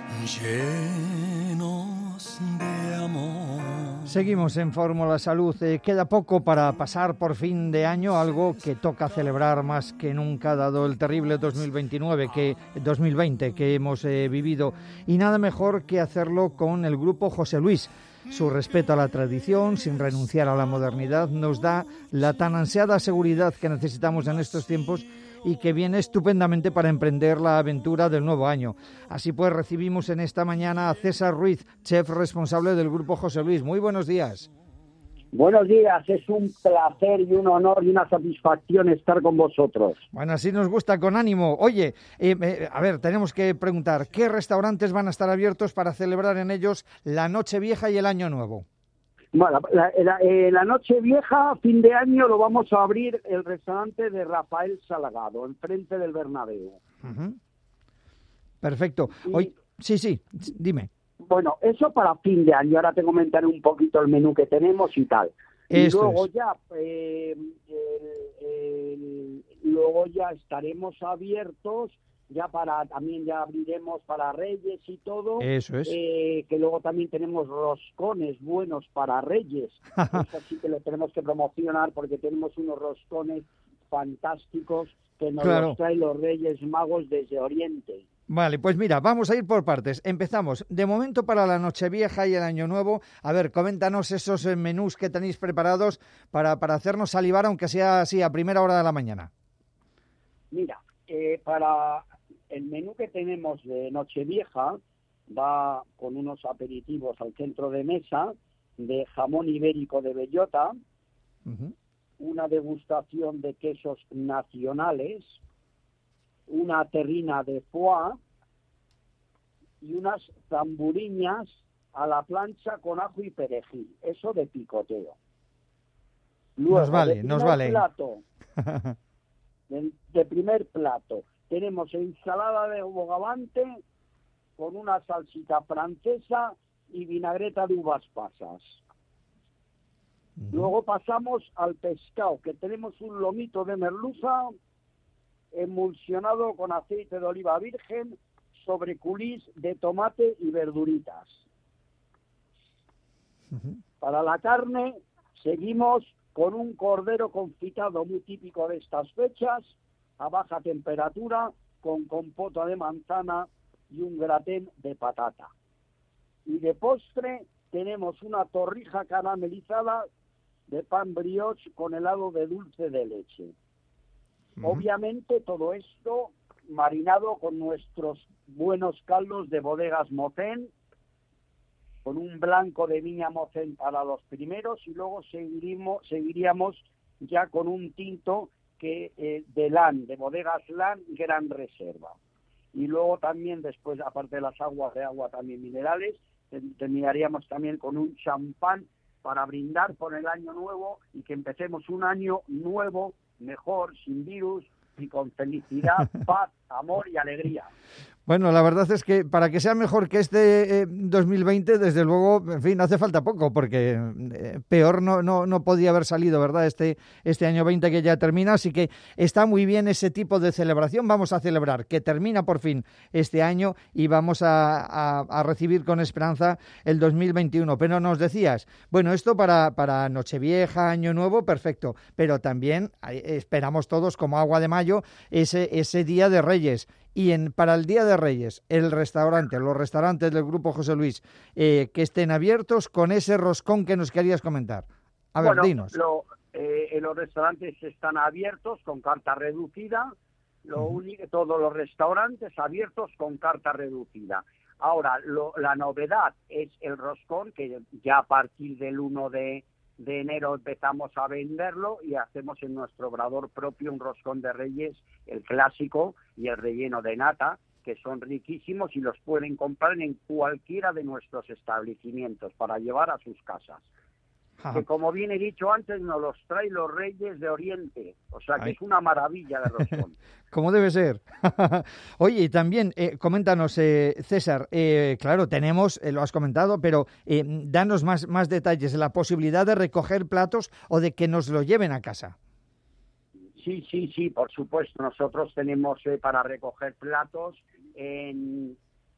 llenos de amor. Seguimos en Fórmula Salud. Eh, queda poco para pasar por fin de año, algo que toca celebrar más que nunca dado el terrible dos mil veintinueve, que dos mil veinte que hemos eh, vivido, y nada mejor que hacerlo con el grupo José Luis. Su respeto a la tradición, sin renunciar a la modernidad, nos da la tan ansiada seguridad que necesitamos en estos tiempos y que viene estupendamente para emprender la aventura del nuevo año. Así pues, recibimos en esta mañana a César Ruiz, chef responsable del Grupo José Luis. Muy buenos días. Buenos días, es un placer y un honor y una satisfacción estar con vosotros. Bueno, así nos gusta, con ánimo. Oye, eh, eh, a ver, tenemos que preguntar, ¿qué restaurantes van a estar abiertos para celebrar en ellos la Nochevieja y el Año Nuevo? Bueno, la, la, eh, la Nochevieja, fin de año, lo vamos a abrir el restaurante de Rafael Salgado, enfrente del Bernabéu. Uh-huh. Perfecto. Hoy, y, sí, sí, dime. Bueno, eso para fin de año. Ahora te comentaré un poquito el menú que tenemos y tal. Esto y luego es. ya, eh, el, el, luego ya estaremos abiertos. Ya para también ya abriremos para Reyes y todo. Eso es. Eh, que luego también tenemos roscones buenos para Reyes. Eso sí que lo tenemos que promocionar porque tenemos unos roscones fantásticos que nos Claro. los traen los Reyes Magos desde Oriente. Vale, pues mira, vamos a ir por partes. Empezamos. De momento para la Nochevieja y el Año Nuevo. A ver, coméntanos esos eh, menús que tenéis preparados para, para hacernos salivar, aunque sea así a primera hora de la mañana. Mira, eh, para el menú que tenemos de Nochevieja va con unos aperitivos al centro de mesa de jamón ibérico de bellota, uh-huh. una degustación de quesos nacionales, una terrina de foie y unas zamburiñas a la plancha con ajo y perejil. Eso de picoteo. Luego, nos vale, de nos primer vale. Plato, de, de primer plato tenemos ensalada de bogavante con una salsita francesa y vinagreta de uvas pasas. Uh-huh. Luego pasamos al pescado, que tenemos un lomito de merluza emulsionado con aceite de oliva virgen sobre culís de tomate y verduritas. Uh-huh. Para la carne seguimos con un cordero confitado muy típico de estas fechas, a baja temperatura, con compota de manzana y un gratén de patata. Y de postre tenemos una torrija caramelizada de pan brioche con helado de dulce de leche. Uh-huh. Obviamente todo esto marinado con nuestros buenos caldos de bodegas Mocén, con un blanco de viña Mocén para los primeros, y luego seguiríamos, seguiríamos ya con un tinto que eh, de LAN, de bodegas LAN Gran Reserva. Y luego también después, aparte de las aguas de agua también minerales, terminaríamos también con un champán para brindar por el año nuevo y que empecemos un año nuevo, mejor, sin virus y con felicidad, paz, amor y alegría. Bueno, la verdad es que para que sea mejor que este eh, dos mil veinte, desde luego, en fin, hace falta poco, porque eh, peor no, no, no podía haber salido, ¿verdad?, este, este año veinte que ya termina, así que está muy bien ese tipo de celebración. Vamos a celebrar que termina por fin este año y vamos a, a, a recibir con esperanza el dos mil veintiuno. Pero nos decías, bueno, esto para, para Nochevieja, Año Nuevo, perfecto, pero también esperamos todos, como agua de mayo, ese, ese Día de Reyes. Y en, para el Día de Reyes, el restaurante, los restaurantes del Grupo José Luis, eh, que estén abiertos con ese roscón que nos querías comentar. A ver, bueno, dinos. Lo, eh, los restaurantes están abiertos con carta reducida, lo uh-huh. único, todos los restaurantes abiertos con carta reducida. Ahora, lo, la novedad es el roscón, que ya a partir del uno de enero empezamos a venderlo y hacemos en nuestro obrador propio un roscón de Reyes, el clásico y el relleno de nata, que son riquísimos y los pueden comprar en cualquiera de nuestros establecimientos para llevar a sus casas. Ajá. Que como bien he dicho antes, nos los traen los Reyes de Oriente, o sea que Ay. es una maravilla de roscón. Como debe ser. Oye, y también, eh, coméntanos, eh, César, eh, claro, tenemos, eh, lo has comentado, pero eh, danos más, más detalles de la posibilidad de recoger platos o de que nos lo lleven a casa. Sí, sí, sí, por supuesto. Nosotros tenemos eh, para recoger platos en...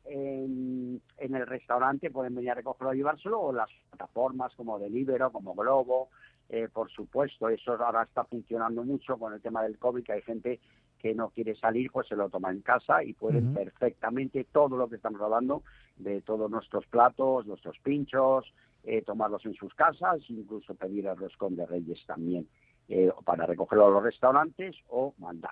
En, en el restaurante, pueden venir a recogerlo y llevárselo, o las plataformas como Deliveroo, como Globo, eh, por supuesto. Eso ahora está funcionando mucho con el tema del COVID, que hay gente que no quiere salir, pues se lo toma en casa y pueden uh-huh. perfectamente todo lo que estamos hablando de todos nuestros platos, nuestros pinchos, eh, tomarlos en sus casas, incluso pedir el roscón de Reyes también eh, para recogerlo a los restaurantes o mandar.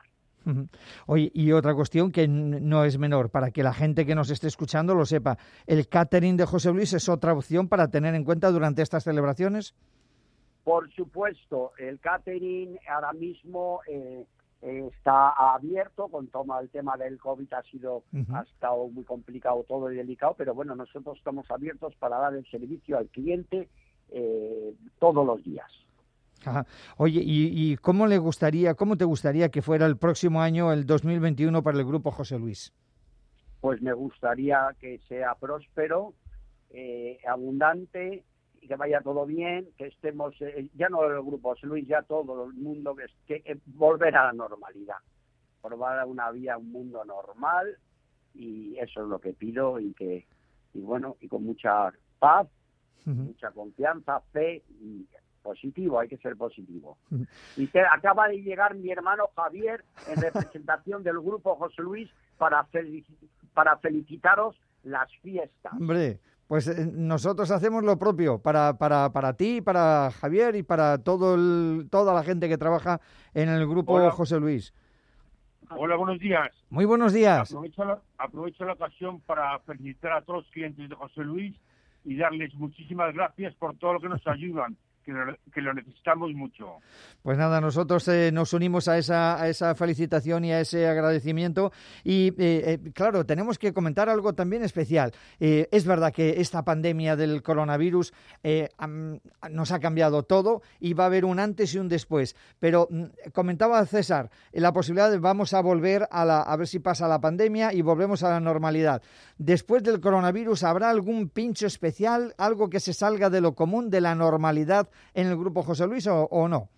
Oye, y otra cuestión que no es menor, para que la gente que nos esté escuchando lo sepa, ¿el catering de José Luis es otra opción para tener en cuenta durante estas celebraciones? Por supuesto, el catering ahora mismo eh, eh, está abierto, con todo el tema del COVID ha sido, uh-huh. ha estado muy complicado todo y delicado, pero bueno, nosotros estamos abiertos para dar el servicio al cliente eh, todos los días. Ajá. Oye, ¿y, ¿y cómo le gustaría, cómo te gustaría que fuera el próximo año, el dos mil veintiuno, para el Grupo José Luis? Pues me gustaría que sea próspero, eh, abundante, y que vaya todo bien, que estemos, eh, ya no el Grupo José Luis, ya todo el mundo, que, que eh, volver a la normalidad, volver a una vida, un mundo normal, y eso es lo que pido, y que, y bueno, y con mucha paz, uh-huh. mucha confianza, fe y positivo, hay que ser positivo. Y te, acaba de llegar mi hermano Javier en representación del Grupo José Luis para, felici- para felicitaros las fiestas. Hombre, pues eh, nosotros hacemos lo propio para, para, para ti, para Javier y para todo el, toda la gente que trabaja en el Grupo Hola. José Luis. Hola, buenos días. Muy buenos días. Aprovecho la, aprovecho la ocasión para felicitar a todos los clientes de José Luis y darles muchísimas gracias por todo lo que nos ayudan. Que lo, que lo necesitamos mucho. Pues nada, nosotros eh, nos unimos a esa, a esa felicitación y a ese agradecimiento y eh, eh, claro, tenemos que comentar algo también especial. Eh, es verdad que esta pandemia del coronavirus eh, am, nos ha cambiado todo y va a haber un antes y un después, pero mm, comentaba César la posibilidad de vamos a volver a, la, a ver si pasa la pandemia y volvemos a la normalidad. Después del coronavirus, ¿habrá algún pincho especial, algo que se salga de lo común, de la normalidad en el Grupo José Luis o, o no?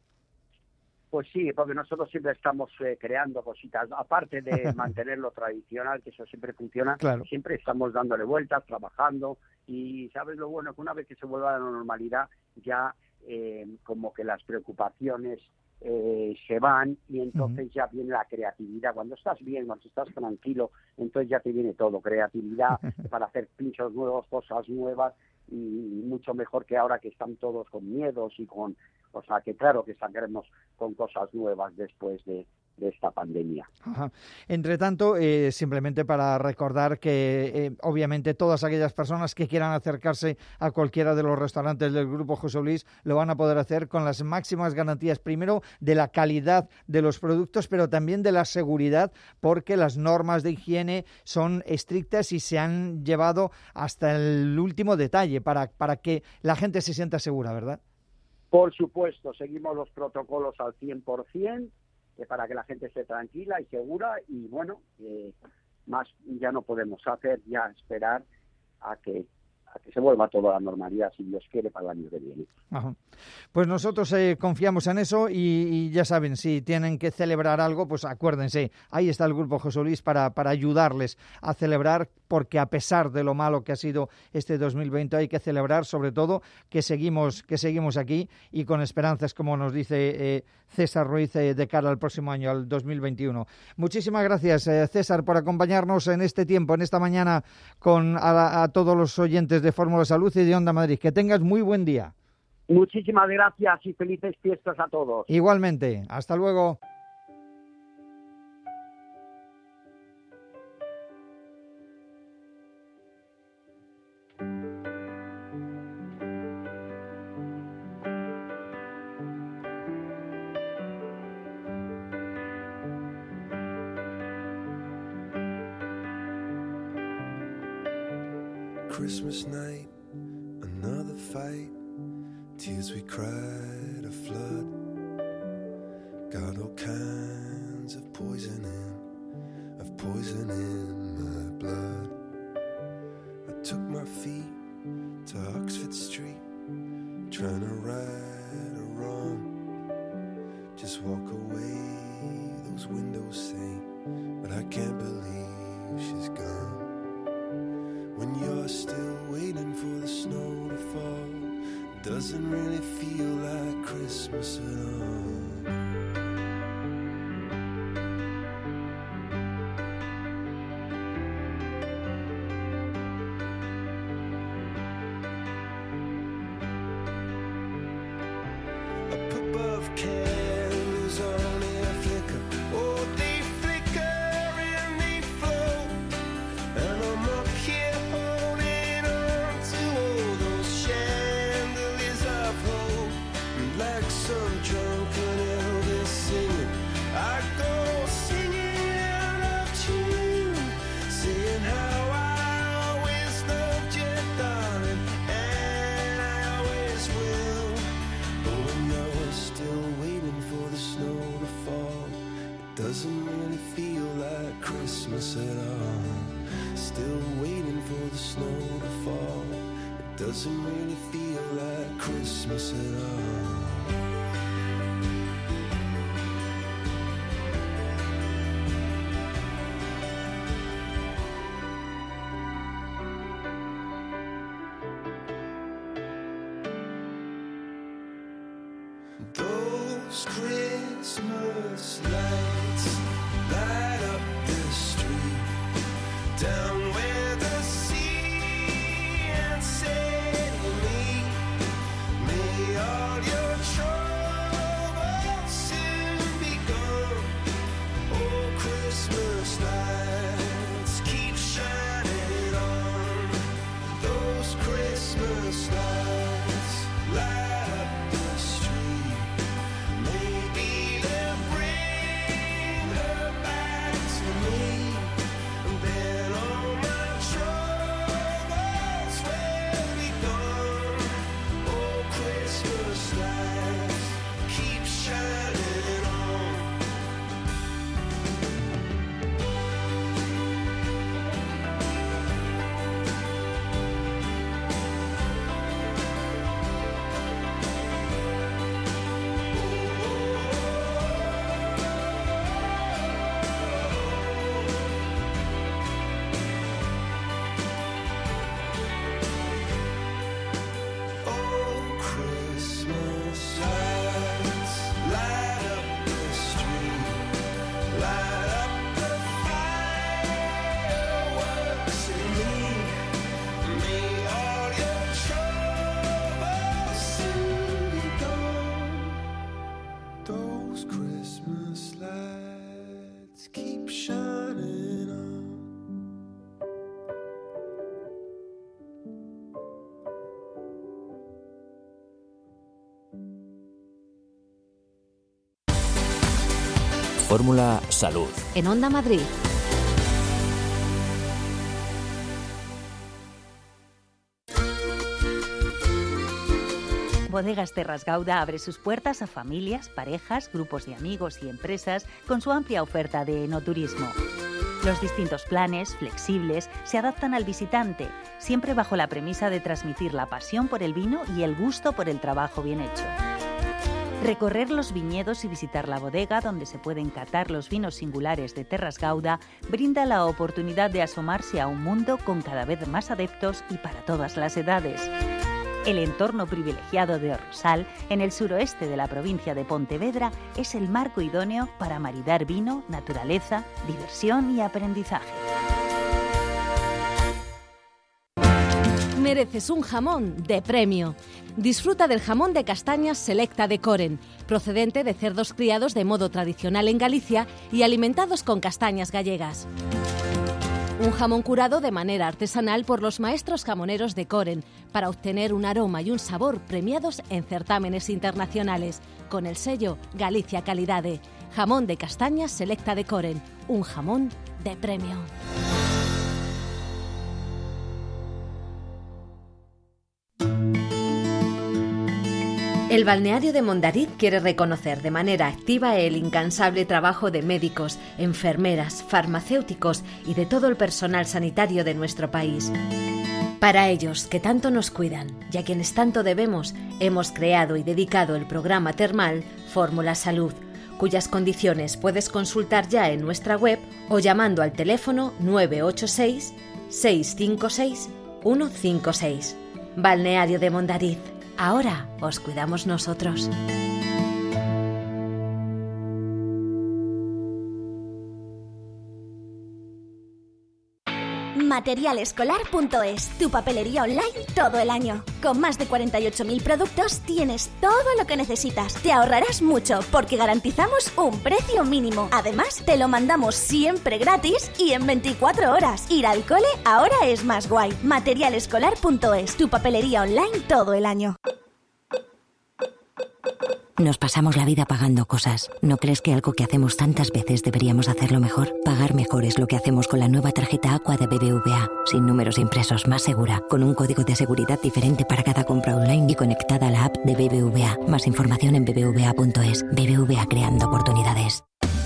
Pues sí, porque nosotros siempre estamos eh, creando cositas, aparte de mantener lo tradicional, que eso siempre funciona, claro. Siempre estamos dándole vueltas, trabajando, y sabes lo bueno, que una vez que se vuelva a la normalidad, ya eh, como que las preocupaciones eh, se van y entonces uh-huh. ya viene la creatividad. Cuando estás bien, cuando estás tranquilo, entonces ya te viene todo, creatividad para hacer pinchos nuevos, cosas nuevas, y mucho mejor que ahora que están todos con miedos y con... O sea, que claro que sacaremos con cosas nuevas después de, de esta pandemia. Ajá. Entre tanto, eh, simplemente para recordar que eh, obviamente todas aquellas personas que quieran acercarse a cualquiera de los restaurantes del Grupo José Luis lo van a poder hacer con las máximas garantías, primero de la calidad de los productos, pero también de la seguridad, porque las normas de higiene son estrictas y se han llevado hasta el último detalle para, para que la gente se sienta segura, ¿verdad? Por supuesto, seguimos los protocolos al cien por ciento, eh, para que la gente esté tranquila y segura, y bueno, eh, más ya no podemos hacer, ya esperar a que a que se vuelva toda la normalidad, si Dios quiere, para el año que viene. Ajá. Pues nosotros eh, confiamos en eso y, y ya saben, si tienen que celebrar algo, pues acuérdense, ahí está el Grupo José Luis para, para ayudarles a celebrar, porque a pesar de lo malo que ha sido este dos mil veinte, hay que celebrar, sobre todo, que seguimos, que seguimos aquí y con esperanzas, como nos dice eh, César Ruiz, eh, de cara al próximo año, al dos mil veintiuno. Muchísimas gracias, eh, César, por acompañarnos en este tiempo, en esta mañana, con a, a todos los oyentes de Fórmula Salud y de Onda Madrid. Que tengas muy buen día. Muchísimas gracias y felices fiestas a todos. Igualmente. Hasta luego. Christmas night, another fight, tears we cried, a flood, got all kinds of poison in, of poison in my blood. I took my feet to Oxford Street, trying to right a wrong, just walk away, those windows say, but I can't believe she's gone. When you're still waiting for the snow to fall, it doesn't really feel like Christmas at all. Up above candles only a flicker, oh they flicker and they float, and I'm up here some drunken Elvis singing, I go singing out of tune, saying how I always loved you, darling, and I always will. But when you're still waiting for the snow to fall, it doesn't really feel like Christmas at all. Still waiting for the snow to fall, it doesn't really feel like Christmas at all. Those Christmas lights light up the street, down where the sea and say to me, may all your troubles soon be gone. Oh, Christmas lights keep shining on. Those Christmas lights light up the street. Maybe they'll bring her back to me, and then all my Fórmula Salud. En Onda Madrid. Bodegas Terras Gauda abre sus puertas a familias, parejas, grupos de amigos y empresas con su amplia oferta de enoturismo. Los distintos planes, flexibles, se adaptan al visitante, siempre bajo la premisa de transmitir la pasión por el vino y el gusto por el trabajo bien hecho. Recorrer los viñedos y visitar la bodega donde se pueden catar los vinos singulares de Terras Gauda brinda la oportunidad de asomarse a un mundo con cada vez más adeptos y para todas las edades. El entorno privilegiado de Rosal, en el suroeste de la provincia de Pontevedra, es el marco idóneo para maridar vino, naturaleza, diversión y aprendizaje. Mereces un jamón de premio. Disfruta del jamón de castañas Selecta de Coren, procedente de cerdos criados de modo tradicional en Galicia y alimentados con castañas gallegas. Un jamón curado de manera artesanal por los maestros jamoneros de Coren para obtener un aroma y un sabor premiados en certámenes internacionales con el sello Galicia Calidade. Jamón de castañas Selecta de Coren, un jamón de premio. El balneario de Mondariz quiere reconocer de manera activa el incansable trabajo de médicos, enfermeras, farmacéuticos y de todo el personal sanitario de nuestro país. Para ellos, que tanto nos cuidan y a quienes tanto debemos, hemos creado y dedicado el programa termal Fórmula Salud, cuyas condiciones puedes consultar ya en nuestra web o llamando al teléfono nueve ocho seis, seis cinco seis, uno cinco seis. Balneario de Mondariz. Ahora os cuidamos nosotros. Materialescolar punto es, tu papelería online todo el año. Con más de cuarenta y ocho mil productos tienes todo lo que necesitas. Te ahorrarás mucho porque garantizamos un precio mínimo. Además, te lo mandamos siempre gratis y en veinticuatro horas. Ir al cole ahora es más guay. Materialescolar punto es, tu papelería online todo el año. Nos pasamos la vida pagando cosas. ¿No crees que algo que hacemos tantas veces deberíamos hacerlo mejor? Pagar mejor es lo que hacemos con la nueva tarjeta Aqua de B B V A. Sin números impresos, más segura, con un código de seguridad diferente para cada compra online y conectada a la app de B B V A. Más información en b b v a punto es. B B V A, creando oportunidades.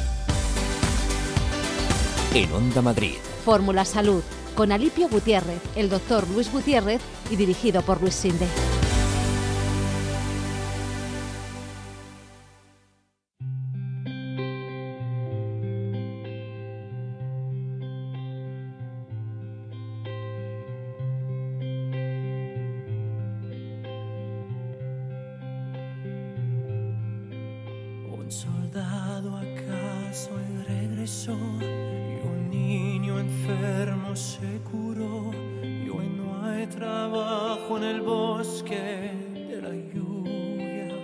En Onda Madrid. Fórmula Salud, con Alipio Gutiérrez, el doctor Luis Gutiérrez y dirigido por Luis Sinde. Un soldado acaso y regresó, y un niño enfermo se curó, y hoy no hay trabajo en el bosque de la lluvia.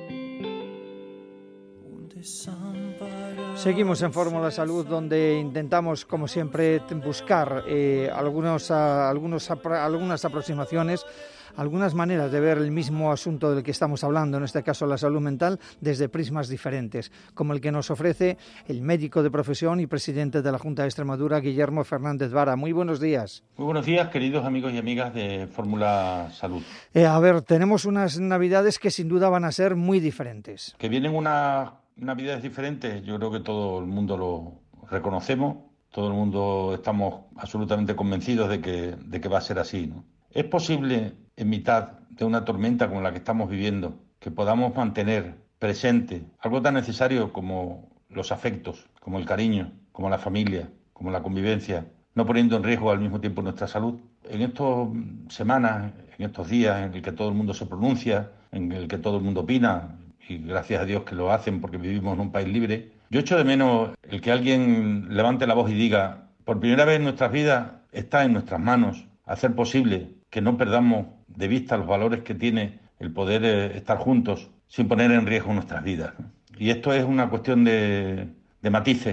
Un desamparado. Seguimos en Fórmula Salud, donde intentamos, como siempre, buscar eh, algunos, a, algunos apro- algunas aproximaciones, algunas maneras de ver el mismo asunto del que estamos hablando, en este caso la salud mental, desde prismas diferentes, como el que nos ofrece el médico de profesión y presidente de la Junta de Extremadura, Guillermo Fernández Vara. Muy buenos días. Muy buenos días, queridos amigos y amigas de Fórmula Salud. Eh, a ver, tenemos unas navidades que sin duda van a ser muy diferentes. Que vienen unas navidades diferentes, yo creo que todo el mundo lo reconocemos, todo el mundo estamos absolutamente convencidos de que, de que va a ser así, ¿no? ¿Es posible, en mitad de una tormenta como la que estamos viviendo, que podamos mantener presente algo tan necesario como los afectos, como el cariño, como la familia, como la convivencia, no poniendo en riesgo al mismo tiempo nuestra salud? En estas semanas, en estos días en el que todo el mundo se pronuncia, en el que todo el mundo opina, y gracias a Dios que lo hacen porque vivimos en un país libre, yo echo de menos el que alguien levante la voz y diga, por primera vez en nuestras vidas está en nuestras manos hacer posible que no perdamos de vista los valores que tiene el poder eh, estar juntos sin poner en riesgo nuestras vidas. Y esto es una cuestión de, de matices,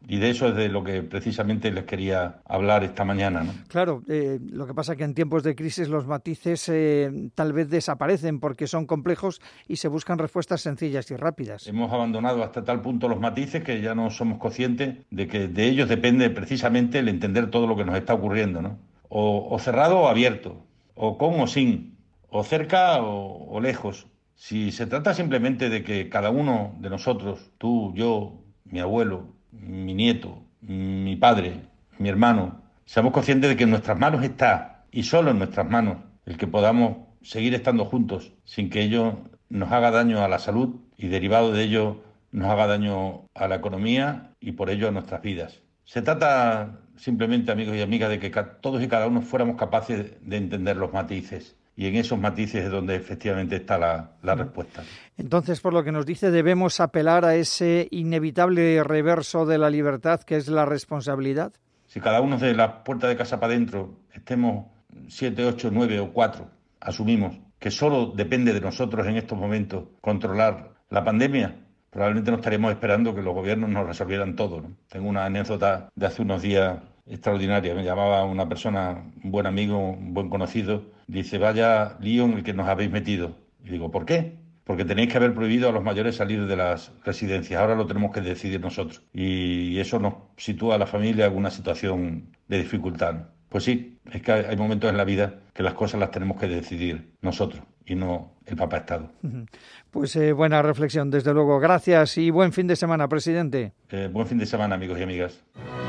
Y de eso es de lo que precisamente les quería hablar esta mañana, ¿no? Claro, eh, lo que pasa es que en tiempos de crisis los matices eh, tal vez desaparecen porque son complejos y se buscan respuestas sencillas y rápidas. Hemos abandonado hasta tal punto los matices que ya no somos conscientes de que de ellos depende precisamente el entender todo lo que nos está ocurriendo, ¿no? O, o cerrado o abierto, o con o sin, o cerca o, o lejos. Si se trata simplemente de que cada uno de nosotros, tú, yo, mi abuelo, mi nieto, mi padre, mi hermano, seamos conscientes de que en nuestras manos está, y solo en nuestras manos, el que podamos seguir estando juntos sin que ello nos haga daño a la salud y derivado de ello nos haga daño a la economía y por ello a nuestras vidas. Se trata simplemente, amigos y amigas, de que todos y cada uno fuéramos capaces de entender los matices. Y en esos matices es donde efectivamente está la, la respuesta. Entonces, por lo que nos dice, debemos apelar a ese inevitable reverso de la libertad, que es la responsabilidad. Si cada uno de la puerta de casa para adentro estemos siete, ocho, nueve o cuatro, asumimos que solo depende de nosotros en estos momentos controlar la pandemia, probablemente no estaremos esperando que los gobiernos nos resolvieran todo, ¿no? Tengo una anécdota de hace unos días extraordinaria. Me llamaba una persona, un buen amigo, un buen conocido, dice, vaya lío en el que nos habéis metido. Y digo, ¿por qué? Porque tenéis que haber prohibido a los mayores salir de las residencias, ahora lo tenemos que decidir nosotros. Y eso nos sitúa a la familia en una situación de dificultad, ¿no? Pues sí, es que hay momentos en la vida que las cosas las tenemos que decidir nosotros y no el Papa Estado. Pues eh, buena reflexión, desde luego. Gracias y buen fin de semana, presidente. Eh, buen fin de semana, amigos y amigas.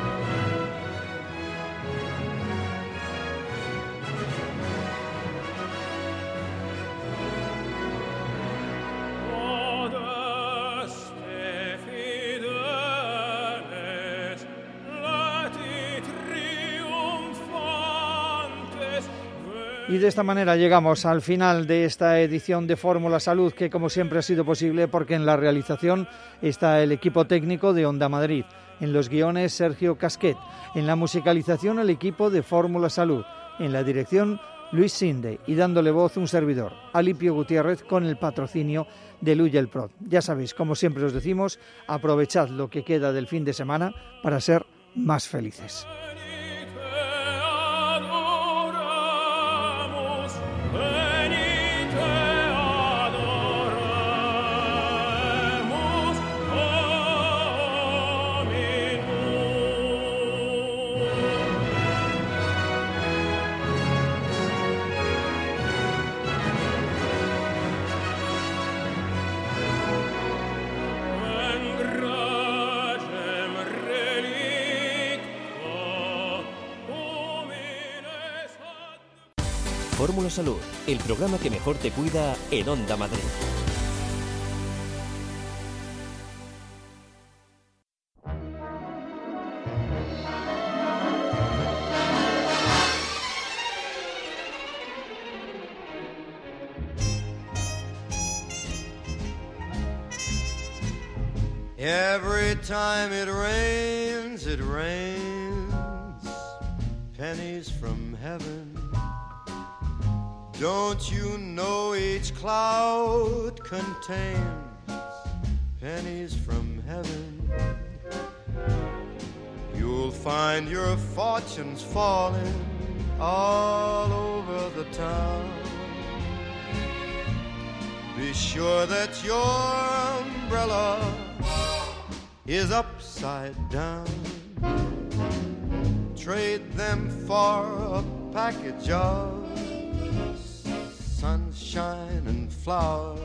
Y de esta manera llegamos al final de esta edición de Fórmula Salud, que como siempre ha sido posible porque en la realización está el equipo técnico de Onda Madrid, en los guiones Sergio Casquet, en la musicalización el equipo de Fórmula Salud, en la dirección Luis Sinde y dándole voz un servidor, Alipio Gutiérrez, con el patrocinio de Luyel Prod. Ya sabéis, como siempre os decimos, aprovechad lo que queda del fin de semana para ser más felices. Fórmula Salud, el programa que mejor te cuida en Onda Madrid. Every time it rains, it rains pennies from heaven. Don't you know each cloud contains pennies from heaven? You'll find your fortunes falling all over the town. Be sure that your umbrella is upside down. Trade them for a package of sunshine and flowers.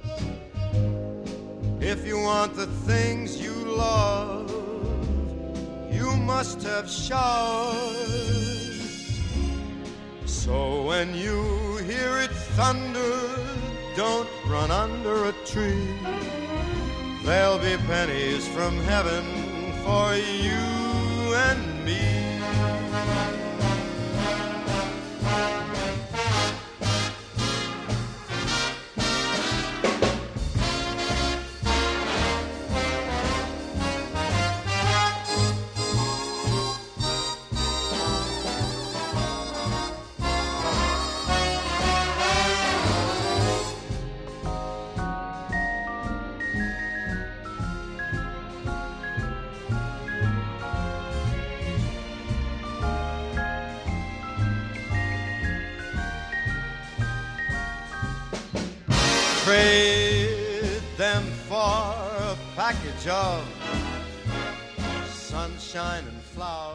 If you want the things you love, you must have showers. So when you hear it thunder, don't run under a tree. There'll be pennies from heaven for you and me. trade them for a package of sunshine and flowers.